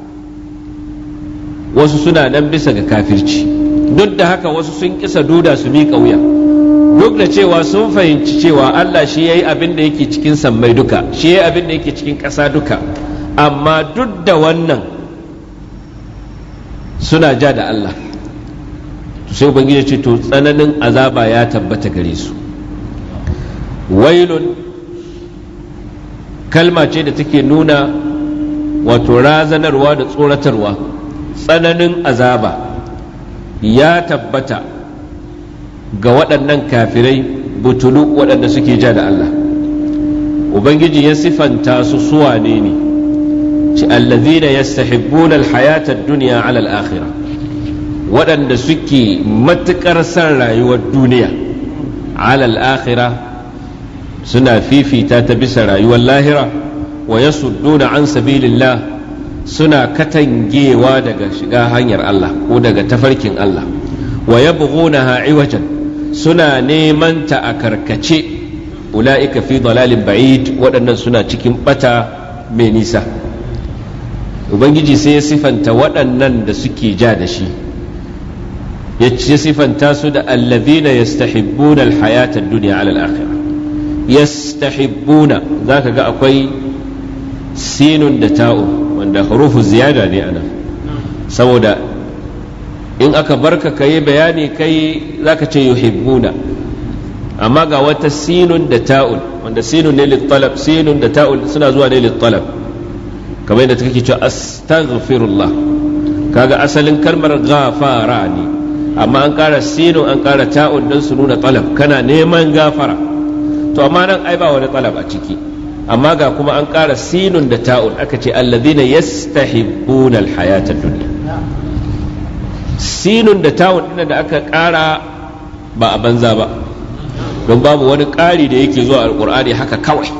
wasu suna nan bisa ga kafirci, duk da haka wasu sun kisa duda su miƙa wuya, duk da cewa sun fahimci cewa Allah shi ya yi abin da yake cikin sammai duka, shi ya yi abin da yake cikin ƙasa duka, amma duk da wannan suna ja da Allah. Sai ubangiji ce to tsananin azaba ya tabbata gare su. Wailun kalma ce da take nuna wato razanarwa da tsoratarwa. Tsananin azaba ya tabbata ga waɗannan kafirai butulu waɗanda suke ja da Allah. Ubangiji ya sifanta su suwane ne, ci allazina yastahibbuna alhayata ad-dunya ala al-akhirah, waɗanda suke matuƙar son rayuwar duniya ala al-akhirah, suna fifita ta bisa rayuwar lahira, wa yasudduna an sabilillah, suna katangewa daga shiga hanyar Allah ko daga tafarkin Allah, wa yabghunaha iwajan, suna neman ta a karkace, ula'ika fi dalalin ba'id, waɗannan suna cikin bata mai nisa. Ubangiji sai ya sifanta waɗannan da suke ja da shi, ya ce sifanta su da allazina yastahibbuna alhayata ad-dunya ala al-akhirah. Yastahibbuna zaka ga akwai sinun da ta'un wanda hurufu ziyada ne ana, saboda in aka barka kai bayani kai zaka ce yuhibbuna, amma ga wata sinun da ta'un wanda sinun ne lit-talab, sinun da ta'un suna zuwa ne lit-talab, kamar yadda take cewa astaghfirullah, kaga asalin kalmar ghafara ne, amma an ƙara sinu an ƙara ta'un don su nuna talab, kana neman gafara. To amma nan ai ba wani talab a ciki, amma ga kuma an ƙara sinun da ta'un aka ce alladhina yastahibbuna alhayata dunya. Sinun da ta'un din da aka ƙara ba a banza ba, don babu wani ƙari da yake zuwa alqur'ani haka kawai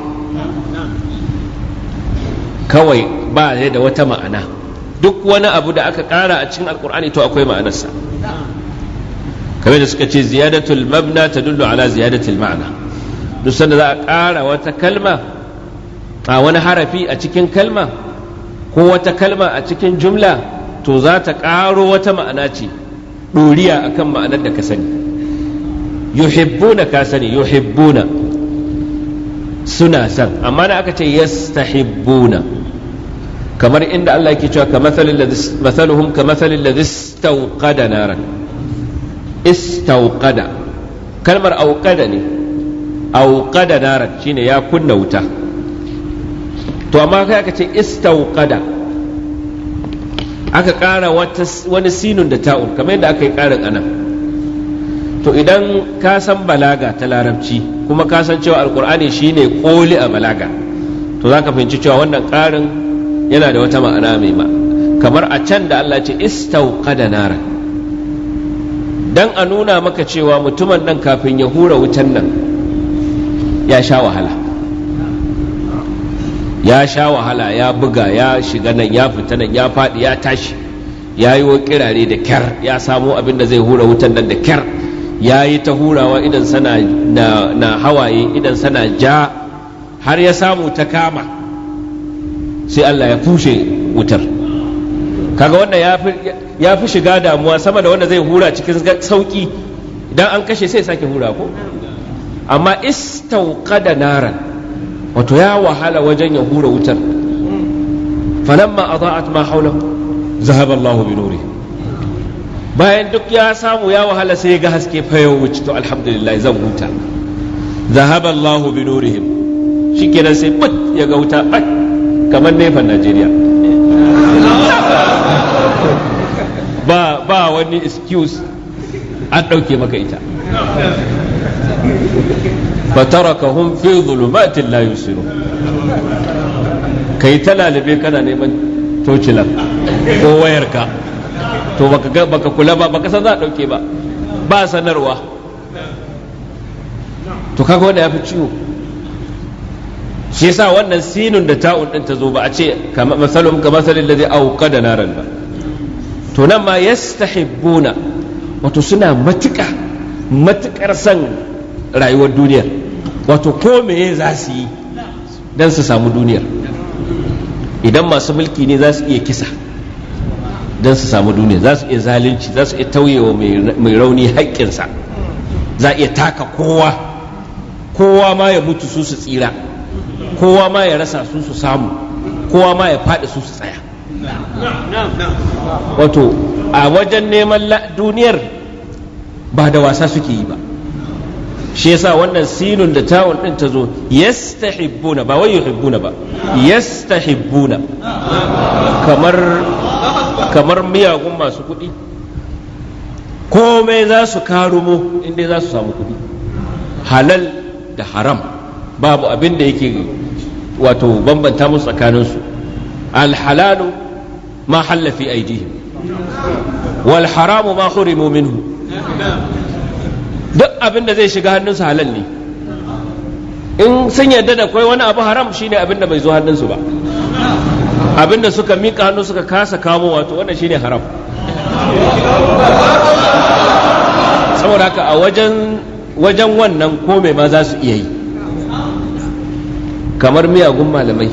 kawai ba da wata ma'ana. Duk wani abu da aka ƙara a cikin alqur'ani to akwai ma'anarsa, kamar da suka ce ziyadatul mabna tadullu ala ziyadatul ma'na. Duk sanda za a ƙara wata kalma a wani harafi a cikin kalma ko wata kalma a cikin jumla, to za ta ƙaro wata ma'ana ce ɗoriya akan ma'anar da ka sani. Yuhibbuna ka sani, yuhibbuna suna san, amma na aka ce yastahibbuna, kamar inda Allah yake cewa mathaluhum ka mathalil ladhi istawqada naran. Istawqada kalmar auqada ne, auqada naran shine ya kunna wuta, to amma kai aka ce istawqada, aka ƙara wani sinun da ta'un kamar yadda aka yi ƙarin anan. To idan ka san balaga ta larabci kuma ka san cewa alqur'ani shine koli a balaga, to za ka fahimci cewa wannan ƙarin yana da wata ma'ana mai ma, kamar a can da Allah ce istawqada naran, dan a nuna maka cewa mutumin nan kafin ya hura wutan nan ya sha wahala, ya sha wahala, ya buga, ya shiga nan, ya fita nan, ya faɗi, ya tashi, ya yi wa kirare da kyar, ya samo abin da zai hura wutan nan da kyar, ya yi ta hurawa idan sana na, na hawaye, idan sana ja, har ya samu ta kama, sai Allah ya fushe wutar. Kaga wannan ya fi shiga damuwa sama da wanda zai hura cikin sauki, idan an kashe sai sake hura ko. Amma istauqada naran, wato ya wahala wajen ya hura wutar. Falamma adaa'at ma hawlahu zahaba Allahu bi nurihi, bayan duk ya samu ya wahala sai ya ga haske fa ya wuce, to alhamdulillah zan huta. Zahaba Allahu bi nurihim, shikenan sai bat ya ga wuta bat kamar nefan Najeriya. ba ba wani excuse, an ɗauke maka ita. fatarakahum fi dhulumatin la yusirun, kai ta lalube kana neman tocilan ko wayarka, to baka baka kula ba, baka san za a ɗauke ba, ba sanarwa, to kaga wanda ya fi ciwo. Shi yasa wannan sinun da ta'un din ta zo ba a ce masalum ka masalin ladhi auqada naran ba. To nan ma yastahibbuna, wato suna matuƙa matuƙar san rayuwar duniyar, wato ko meye za su yi dan su samu duniyar. Idan masu mulki ne za su iya kisa dan su samu duniya, za su iya zalunci, za su iya tauyewa mai rauni haƙƙinsa, za a iya taka kowa, kowa ma ya mutu su su tsira, kowa ma ya rasa su su samu, kowa ma ya faɗi su su tsaya. Wato a wajen neman duniyar ba da wasa suke yi ba. Shi yasa wannan sinun da tawun din ta zo yastahibbuna, ba wai yuhibbuna ba, yastahibbuna, kamar kamar miyagun masu kuɗi, komai za su karumo inda za su samu kuɗi, halal da haram babu abin da yake wato bambanta musu tsakaninsu. alhalalu ma halla fi aidihim wal haramu ma hurimu minhu, duk abin da zai shiga hannunsu halal ne. In sun yarda da kai wani abu haram, shine abin da bai zo hannunsu ba, abin da suka mika hannu suka kasa kamo, wato wannan shine haram. Saboda haka a wajen wajen wannan kome ma za su iya yi, kamar miyagun malamai.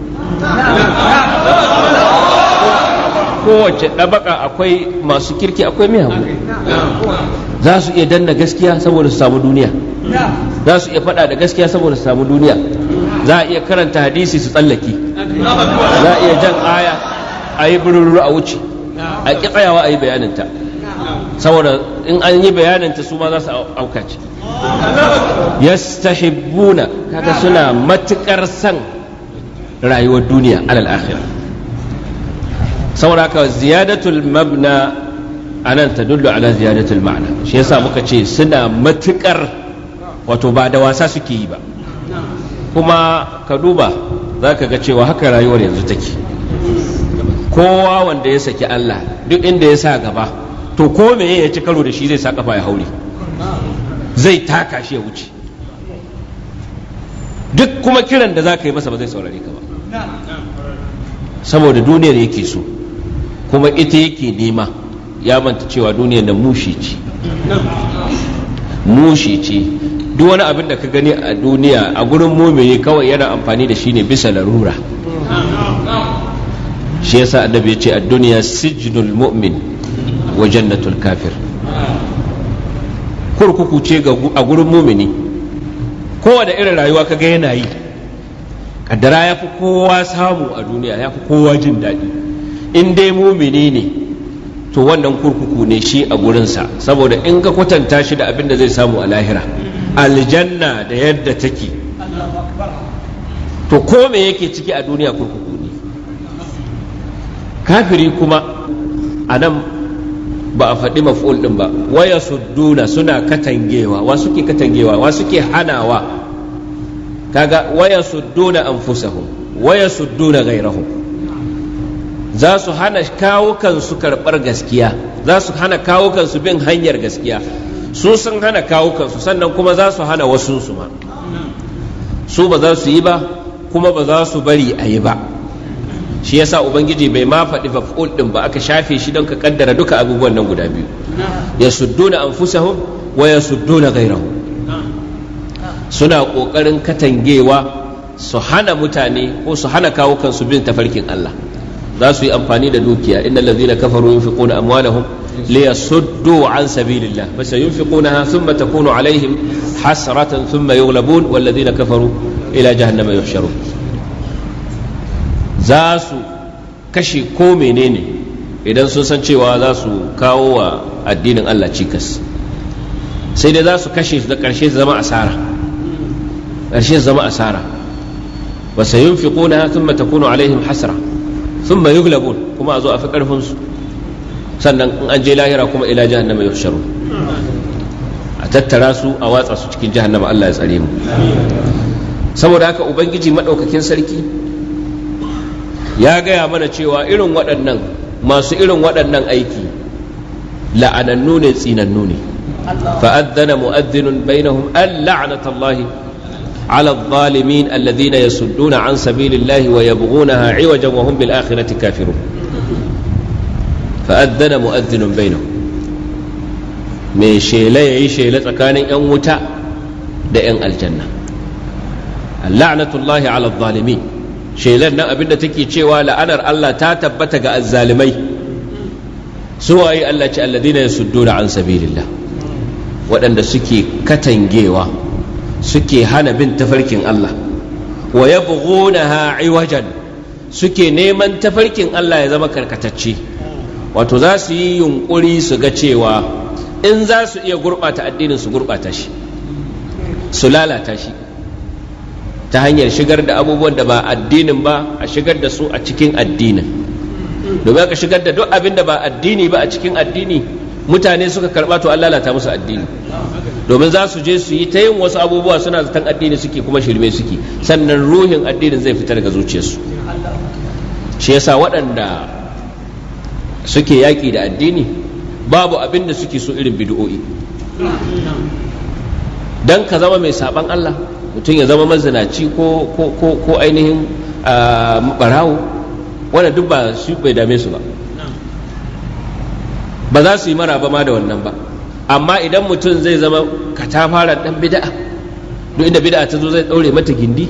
Kowace ɗabaka akwai masu kirki, akwai miyagu. Za su iya danna gaskiya saboda su samu duniya, za su iya faɗa da gaskiya saboda su samu duniya, za a iya karanta hadisi su tsallake, za a iya jan aya a yi bururu a wuce, a ƙi tsayawa a yi bayaninta, saboda in an yi bayaninta su ma za su auka ciki. Yastahibbuna, kaga suna matukar san rayuwar duniya alal akhirah. saboda haka ziyadatul mabna anan tadullu ala ziyadatul ma'na, shi yasa muka ce suna matukar wato ba da wasa suke yi ba. Kuma ka duba za ka ga cewa haka rayuwar yanzu take, kowa wanda ya saki Allah duk inda ya sa gaba to ko me ya ci karo da shi zai sa kafa ya haure, zai taka shi ya wuce. Duk kuma kiran da za ka yi masa ba zai saurare ka ba, saboda duniyar yake so kuma ita yake nema. Ya manta cewa duniyar da mushi ce, mushi ce. Duk wani abin da ka gani a duniya a gurin mumini kawai yana amfani da shi ne bisa larura. Shi yasa annabi ya ce ad-dunya sijnul mu'min wa jannatul kafir. Kurkuku ce a gurin mumini, kowane irin rayuwa kaga yana yi, kaddara ya fi kowa samu a duniya, ya fi kowa jin daɗi, in dai mumini ne to wannan kurkuku ne shi a gurinsa, saboda in ka kwatanta shi da abin da zai samu a lahira, aljanna da yadda take, to ko me yake ciki a duniya kurkuku ne. Kafiri kuma a nan ba a faɗi maf'ul ɗin ba, waya sudduna suna katangewa. Wa suke katangewa? Wa suke hanawa? Kaga waya sudduna anfusahum waya sudduna ghayrahum, za su hana kawo kansu karɓar gaskiya, za su hana kawo kansu bin hanyar gaskiya. Su sun hana kawo kansu, sannan kuma za su hana wasu su ma. Su ba za su yi ba kuma ba za su bari a yi ba. Shi yasa ubangiji bai ma faɗi maf'ul ɗin ba, aka shafe shi don ka kaddara duka abubuwan nan guda biyu, yasudduna anfusahum wa yasudduna ghayrahum. Suna ƙoƙarin katangewa su hana mutane ko su hana kawo kansu bin tafarkin Allah. Za su yi amfani da dukiya, innal ladzina kafaru yunfiquna amwalahum liyasuddu an sabilillah fasayunfiqunaha thumma takunu alaihim hasratan thumma yughlabun wal ladzina kafaru ila jahannama yuhsharun. Za su kashe ko menene idan sun san cewa za su kawo wa addinin Allah cikas, sai dai za su kashe su da ƙarshe su zama asara, ƙarshe su zama asara. fasayunfiqunaha thumma takunu alaihim hasra thumma yughlabun, kuma a zo a fi karfin su, sannan in an je lahira kuma ila jahannama yuhsharun, a tattara su a watsa su cikin jahannama. Allah ya tsare mu. Saboda haka ubangiji madaukakin sarki ya gaya mana cewa irin waɗannan masu irin waɗannan aiki la'anannu ne, tsinannu ne. fa'adhana mu'adhdhinun bainahum an la'natullahi على الظالمين الذين يصدون عن سبيل الله ويبغونها عوجا وهم بالآخرة كافرون. فأذن مؤذن بينهم، من شيلة يعي شيلة كان ينوتا دين الجنة. اللعنة الله على الظالمين، شيلة أبدا تكي تشيوا لأنر الله تاتبتك الظالمين سواء الذين يصدون عن سبيل الله، وأن سكي كتنجيوا suke hana bin tafarkin Allah, wa yabghunaha iwajan, suke neman tafarkin Allah ya zama karkatacce. Wato za su yi yunkuri su ga cewa in za su iya gurɓata addinin su gurɓata shi, su lalata shi ta hanyar shigar da abubuwan da ba addinin ba a shigar da su a cikin addinin. Domin ka shigar da duk abin da ba addini ba a cikin addini, mutane suka karɓa to an lalata musu addini, domin za su je su yi ta yin wasu abubuwa suna zaton addini suke kuma shirme suke, sannan ruhin addinin zai fita daga zuciyarsu. Shi yasa waɗanda suke yaƙi da addini babu abin da suke so irin bid'o'i. Dan ka zama mai saban Allah, mutum ya zama mazinaci ko ko ko, ko ainihin barawo, wanda duk ba su bai dame su ba, ba za su yi maraba ma da wannan ba. Amma idan mutum zai zama katafaren dan bid'a, duk inda bid'a ta zo zai daure mata gindi,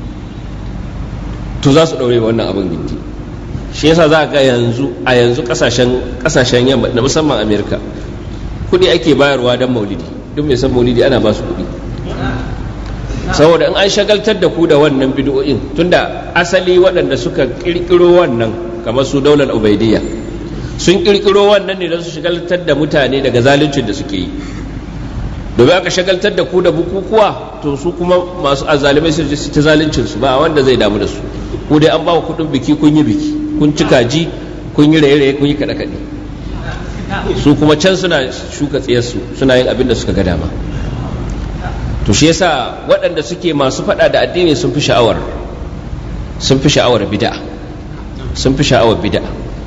to za su daure wannan abin gindi. Shi yasa za ga yanzu a yanzu kasashen kasashen yamma na musamman America, kudi ake bayarwa dan maulidi. Duk mai san maulidi ana ba su kudi, saboda in an shagaltar da ku da wannan bid'o'in, tunda asali waɗanda suka kirkiro wannan kamar su daular ubaidiyya sun kirkiro wannan ne don su shagaltar da mutane daga zaluncin da suke yi. Domin aka shagaltar da ku da bukukuwa, to su kuma masu azalimai su ji ta zaluncin su, ba wanda zai damu da su. Ku dai an ba ku kudin biki, kun yi biki, kun ci kaji, kun yi raye-raye kun yi kaɗe-kaɗe. Su kuma can suna shuka tsiyarsu suna yin abin da suka ga dama. To shi yasa waɗanda suke masu faɗa da addini sun fi sha'awar sun fi sha'awar bid'a sun fi sha'awar bid'a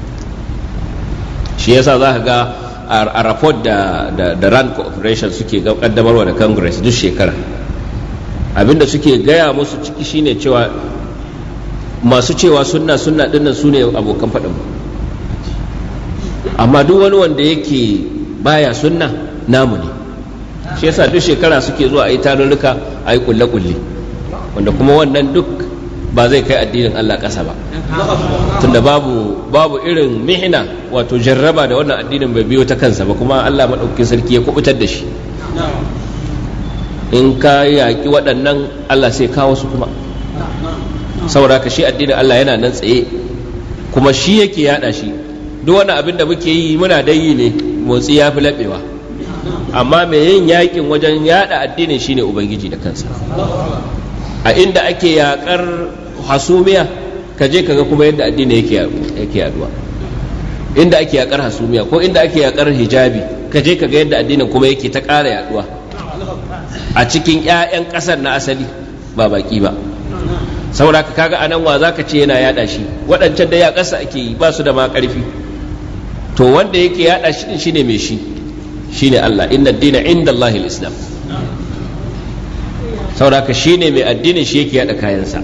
shi yasa za ka ga a report da da Rand Corporation suke kaddamarwa da Congress duk shekara abinda suke gaya musu ciki shine cewa masu cewa sunna sunna dinnan su ne abokan faɗin amma duk wani wanda yake baya sunna namu ne. Shi yasa duk shekara suke zuwa a yi tarurruka a yi kulle-kulle wanda kuma wannan duk ba zai kai addinin Allah ƙasa ba tunda babu babu irin mihina wato jarraba da wannan addinin bai biyo ta kansa ba kuma Allah maɗaukakin sarki ya kubutar da shi. In ka yaƙi waɗannan Allah sai kawo su kuma saboda ka shi addinin Allah yana nan tsaye kuma shi yake yaɗa shi. Duk wani abin da muke yi muna dai yi ne motsi ya fi laɓewa amma mai yin yakin wajen yada addinin shine ubangiji da kansa. A inda ake yakar hasumiya ka je kaga kuma yadda addini yake yake yaduwa. Inda ake yakar hasumiya ko inda ake yakar hijabi ka je kaga yadda addinin kuma yake ta ƙara yaduwa a cikin ƴaƴan ƙasar na asali ba baki ba. Saboda ka kaga anan wa zaka ce yana yada shi waɗancan da ya ƙasa ake yi ba su da ma ƙarfi to wanda yake yada shi shine mai shi shine Allah inna ad-dina inda Allah al-islam. Sauraka shine mai addinin shi yake yada kayansa.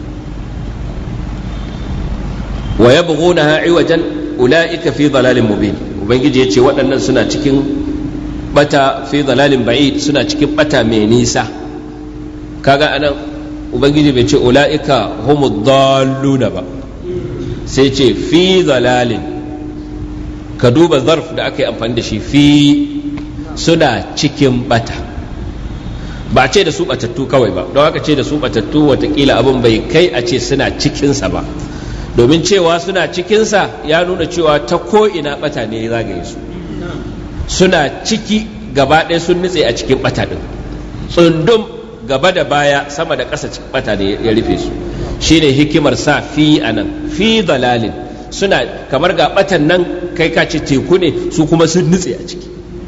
Wa yabghunaha iwajan ulaika fi dhalalin mubin. Ubangiji yace waɗannan suna cikin bata fi dhalalin ba'id suna cikin bata mai nisa. Kaga anan Ubangiji bai ce ulaika humud dalluna ba sai ce fi dhalalin. Ka duba zarf da aka yi amfani da shi fi suna cikin bata ba ce da su batattu kawai ba don haka ce da su batattu watakila abin bai kai a ce suna cikinsa ba domin cewa suna cikinsa ya nuna cewa ta ko'ina bata ne ya zagaye su suna ciki gaba ɗaya sun nutse a cikin bata ɗin tsundum gaba da baya sama da ƙasa cikin bata ne ya rufe su shine hikimar sa fi anan fi dalalin suna kamar ga batan nan kai ka ce teku ne su kuma sun nutse a ciki.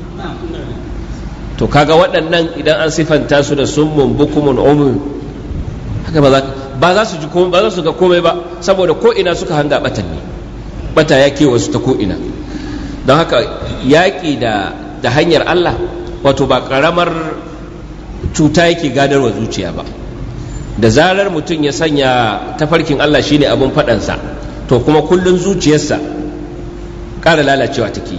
To kaga waɗannan idan an sifanta su da summun bukumun umun haka ba za ba za su ji komai ba za su ga komai ba saboda ko ina suka hanga batan ne bata ya kewa su ta ko ina don haka yaƙi da da hanyar Allah wato ba ƙaramar cuta yake gadarwa zuciya ba da zarar mutum ya sanya tafarkin Allah shine abin faɗansa to kuma kullun zuciyarsa ƙara lalacewa take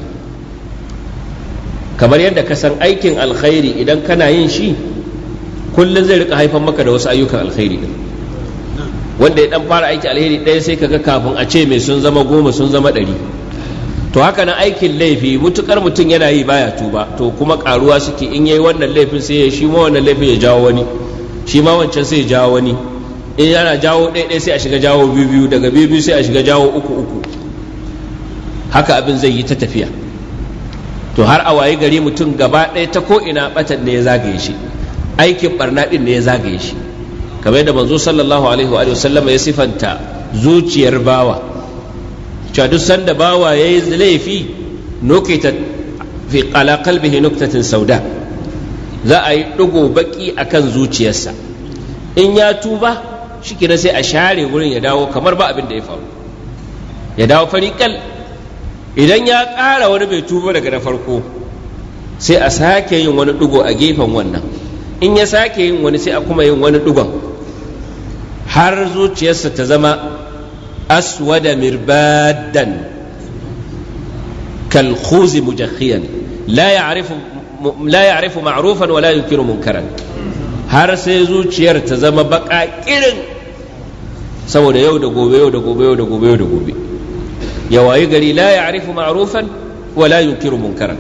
kamar yadda ka san aikin alkhairi idan kana yin shi kullun zai rika haifan maka da wasu ayyukan alkhairi din wanda ya dan fara aiki alheri ɗaya sai kaga kafin a ce mai sun zama goma sun zama ɗari to haka nan aikin laifi mutukar mutum yana yi baya tuba to kuma karuwa suke in yayi wannan laifin sai ya shi ma wannan laifin ya jawo wani shi ma wancan sai ya jawo wani in yana jawo ɗaya ɗaya sai a shiga jawo biyu biyu daga biyu biyu sai a shiga jawo uku uku haka abin zai yi ta tafiya to har a waye gari mutum gaba ɗaya ta ko ina batan ne ya zagaye shi aikin barna din ne ya zagaye shi kamar yadda manzo sallallahu alaihi wa sallama ya sifanta zuciyar bawa cewa duk sanda bawa yayi laifi nukita fi qala qalbihi nuktatin sauda za a yi digo baki akan zuciyarsa in ya tuba shikenan sai a share wurin ya dawo kamar ba abin da ya faru ya dawo fariqal idan ya ƙara wani bai tuba daga na farko sai a sake yin wani digo a gefen wannan in ya sake yin wani sai a kuma yin wani digon har zuciyarsa ta zama aswada mirbadan kal khuzi mujakhiyan la ya'rifu la ya'rifu ma'rufan wa la yunkiru munkaran har sai zuciyar ta zama baka kirin saboda yau da gobe yau da gobe yau da gobe yau da gobe ya wayi gari la ya'rifu ma'rufan wa la yunkiru munkaran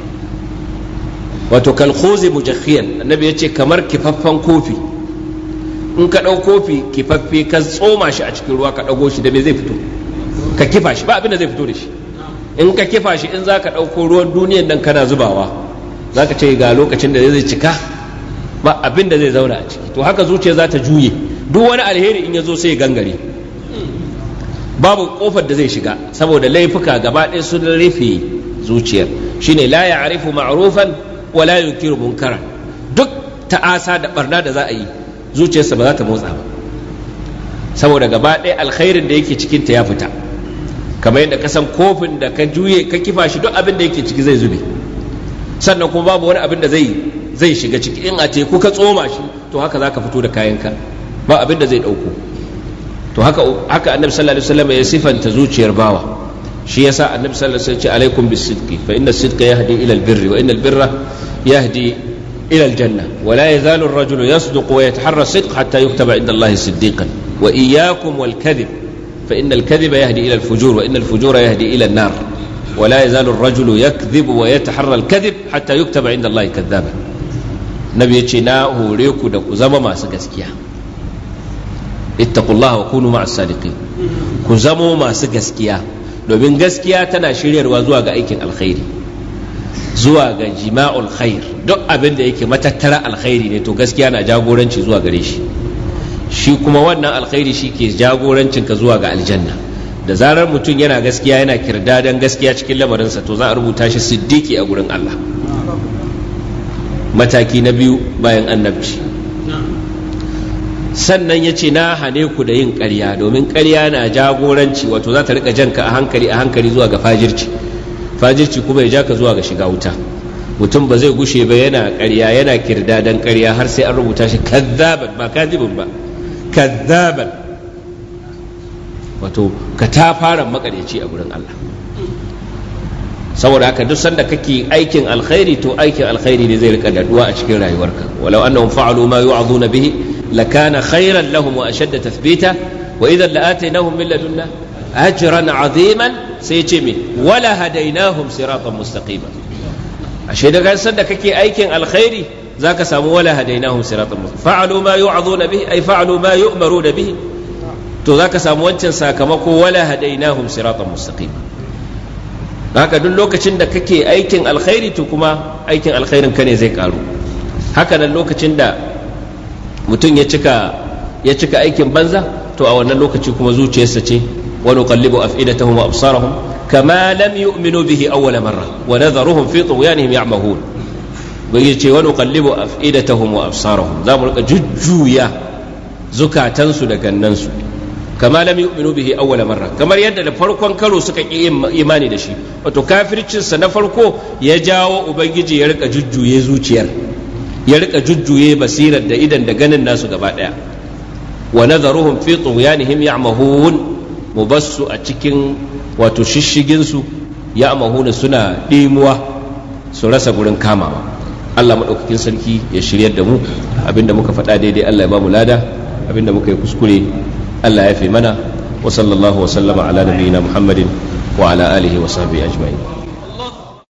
wato kal khuzi mujakhiyan annabi yace kamar kifaffan kofi in ka ɗau kofi kifaffe ka tsoma shi a cikin ruwa ka ɗago shi da me zai fito ka kifa shi ba abin da zai fito da shi in ka kifa shi in za ka ɗauko ruwan duniyan nan kana zubawa za ka ce ga lokacin da zai cika ba abin da zai zauna a ciki to haka zuciya za ta juye duk wani alheri in ya zo sai ya gangare babu kofar da zai shiga saboda laifuka gaba ɗaya sun rufe zuciyar. Shine la ya'rifu ma'rufan wa la yunkiru munkaran. Duk ta'asa da barna da za a yi zuciyarsa ba za ta motsa ba saboda gaba ɗaya alkhairin da yake cikin ta ya fita, kamar yadda ka san kofin da ka juye ka kifa shi duk abin da yake ciki zai zube, sannan kuma babu wani abin da zai zai shiga ciki. In a teku ka tsoma shi to haka zaka fito da kayanka, ba abin da zai dauko. To haka haka annabi sallallahu alaihi wasallam ya sifanta zuciyar bawa. Shi yasa annabi sallallahu alaihi wasallam ya ce alaikum bis-sidqi fa inna as-sidqa yahdi ila al-birri wa inna al-birra yahdi ila al-janna wa la yazalu ar-rajulu yasduqu wa yataharra as-sidq hatta yuktaba inda Allah siddiqan wa iyyakum wal-kadhib fa inna al-kadhiba yahdi ila al-fujur wa inna al-fujura yahdi ila an-nar wa la yazalu ar-rajulu yakdhibu wa yataharra al-kadhib hatta yuktaba inda Allah kadhaban. Nabi ya ce na hore ku da ku zama masu gaskiya, ittaqullaha wa kunu ma'as sadiqin, ku zamo masu gaskiya, domin gaskiya tana shiryarwa zuwa ga aikin alkhairi, zuwa ga jima'ul khair. Duk abin da yake matattara alkhairi ne to gaskiya na jagoranci zuwa gare shi, shi kuma wannan alkhairi shi ke jagorancin ka zuwa ga aljanna. Da zarar mutum yana gaskiya, yana kirdadan gaskiya cikin lamarinsa, to za a rubuta shi siddiqi a gurin Allah. Mataki na biyu bayan annabci. Sannan ya ce na hane ku da yin ƙarya, domin ƙarya na jagoranci, wato za ta rika janka a hankali a hankali zuwa ga fajirci, fajirci kuma ya ja ka zuwa ga shiga wuta. Mutum ba zai gushe ba yana ƙarya, yana kirdadan ƙarya har sai an rubuta shi kazzaban, ba kadibin ba, kazzaban, wato ka ta fara makaryaci a gurin Allah. Saboda haka duk sanda kake aikin alkhairi to aikin alkhairi ne zai rika daduwa a cikin rayuwarka. Walau annahum fa'alu ma yu'aduna bihi lakana khayran lahum wa ashadda tathbita wa idhan la'atainahum min ladunna ajran 'aziman. Sai ce me wala hadainahum siratan mustaqima. Ashe da kan sanda kake aikin alkhairi zaka samu wala hadainahum siratan mustaqima. Fa'alu ma yu'aduna bihi ay fa'alu ma yu'maruna bihi, to zaka samu wancan sakamako wala hadainahum siratan mustaqima. Haka duk lokacin da kake aikin alkhairi to kuma aikin alkhairin ka ne zai karu. Haka nan lokacin da mutum ya cika ya cika aikin banza to a wannan lokaci kuma zuciyarsa ce wa nuqallibu af'idatahum wa absarahum kama lam yu'minu bihi awwal marra wa nadharuhum fi tughyanihim ya'mahun. bai ce wa nuqallibu af'idatahum wa absarahum, za mu rika jujjuya zukatansu da gannansu kama lam yu'minu bihi awwala marra, kamar yadda da farkon karo suka ki imani da shi. Wato kafircin sa na farko ya jawo ubangiji ya rika jujjuye zuciyar, ya rika jujjuye basirar da idan da ganin nasu gaba daya. Wa nadharuhum fi tughyanihim ya'mahun, mubassu a cikin wato shishigin su ya'mahuna, suna dimuwa su rasa gurin kamawa. Allah madaukakin sarki ya shiryar da mu, abinda muka faɗa daidai Allah ya ba mu lada, abinda muka yi kuskure Allah ya fi mana. Wa sallallahu wa sallama ala nabiyyina Muhammadin wa ala alihi wa sahbihi ajma'in.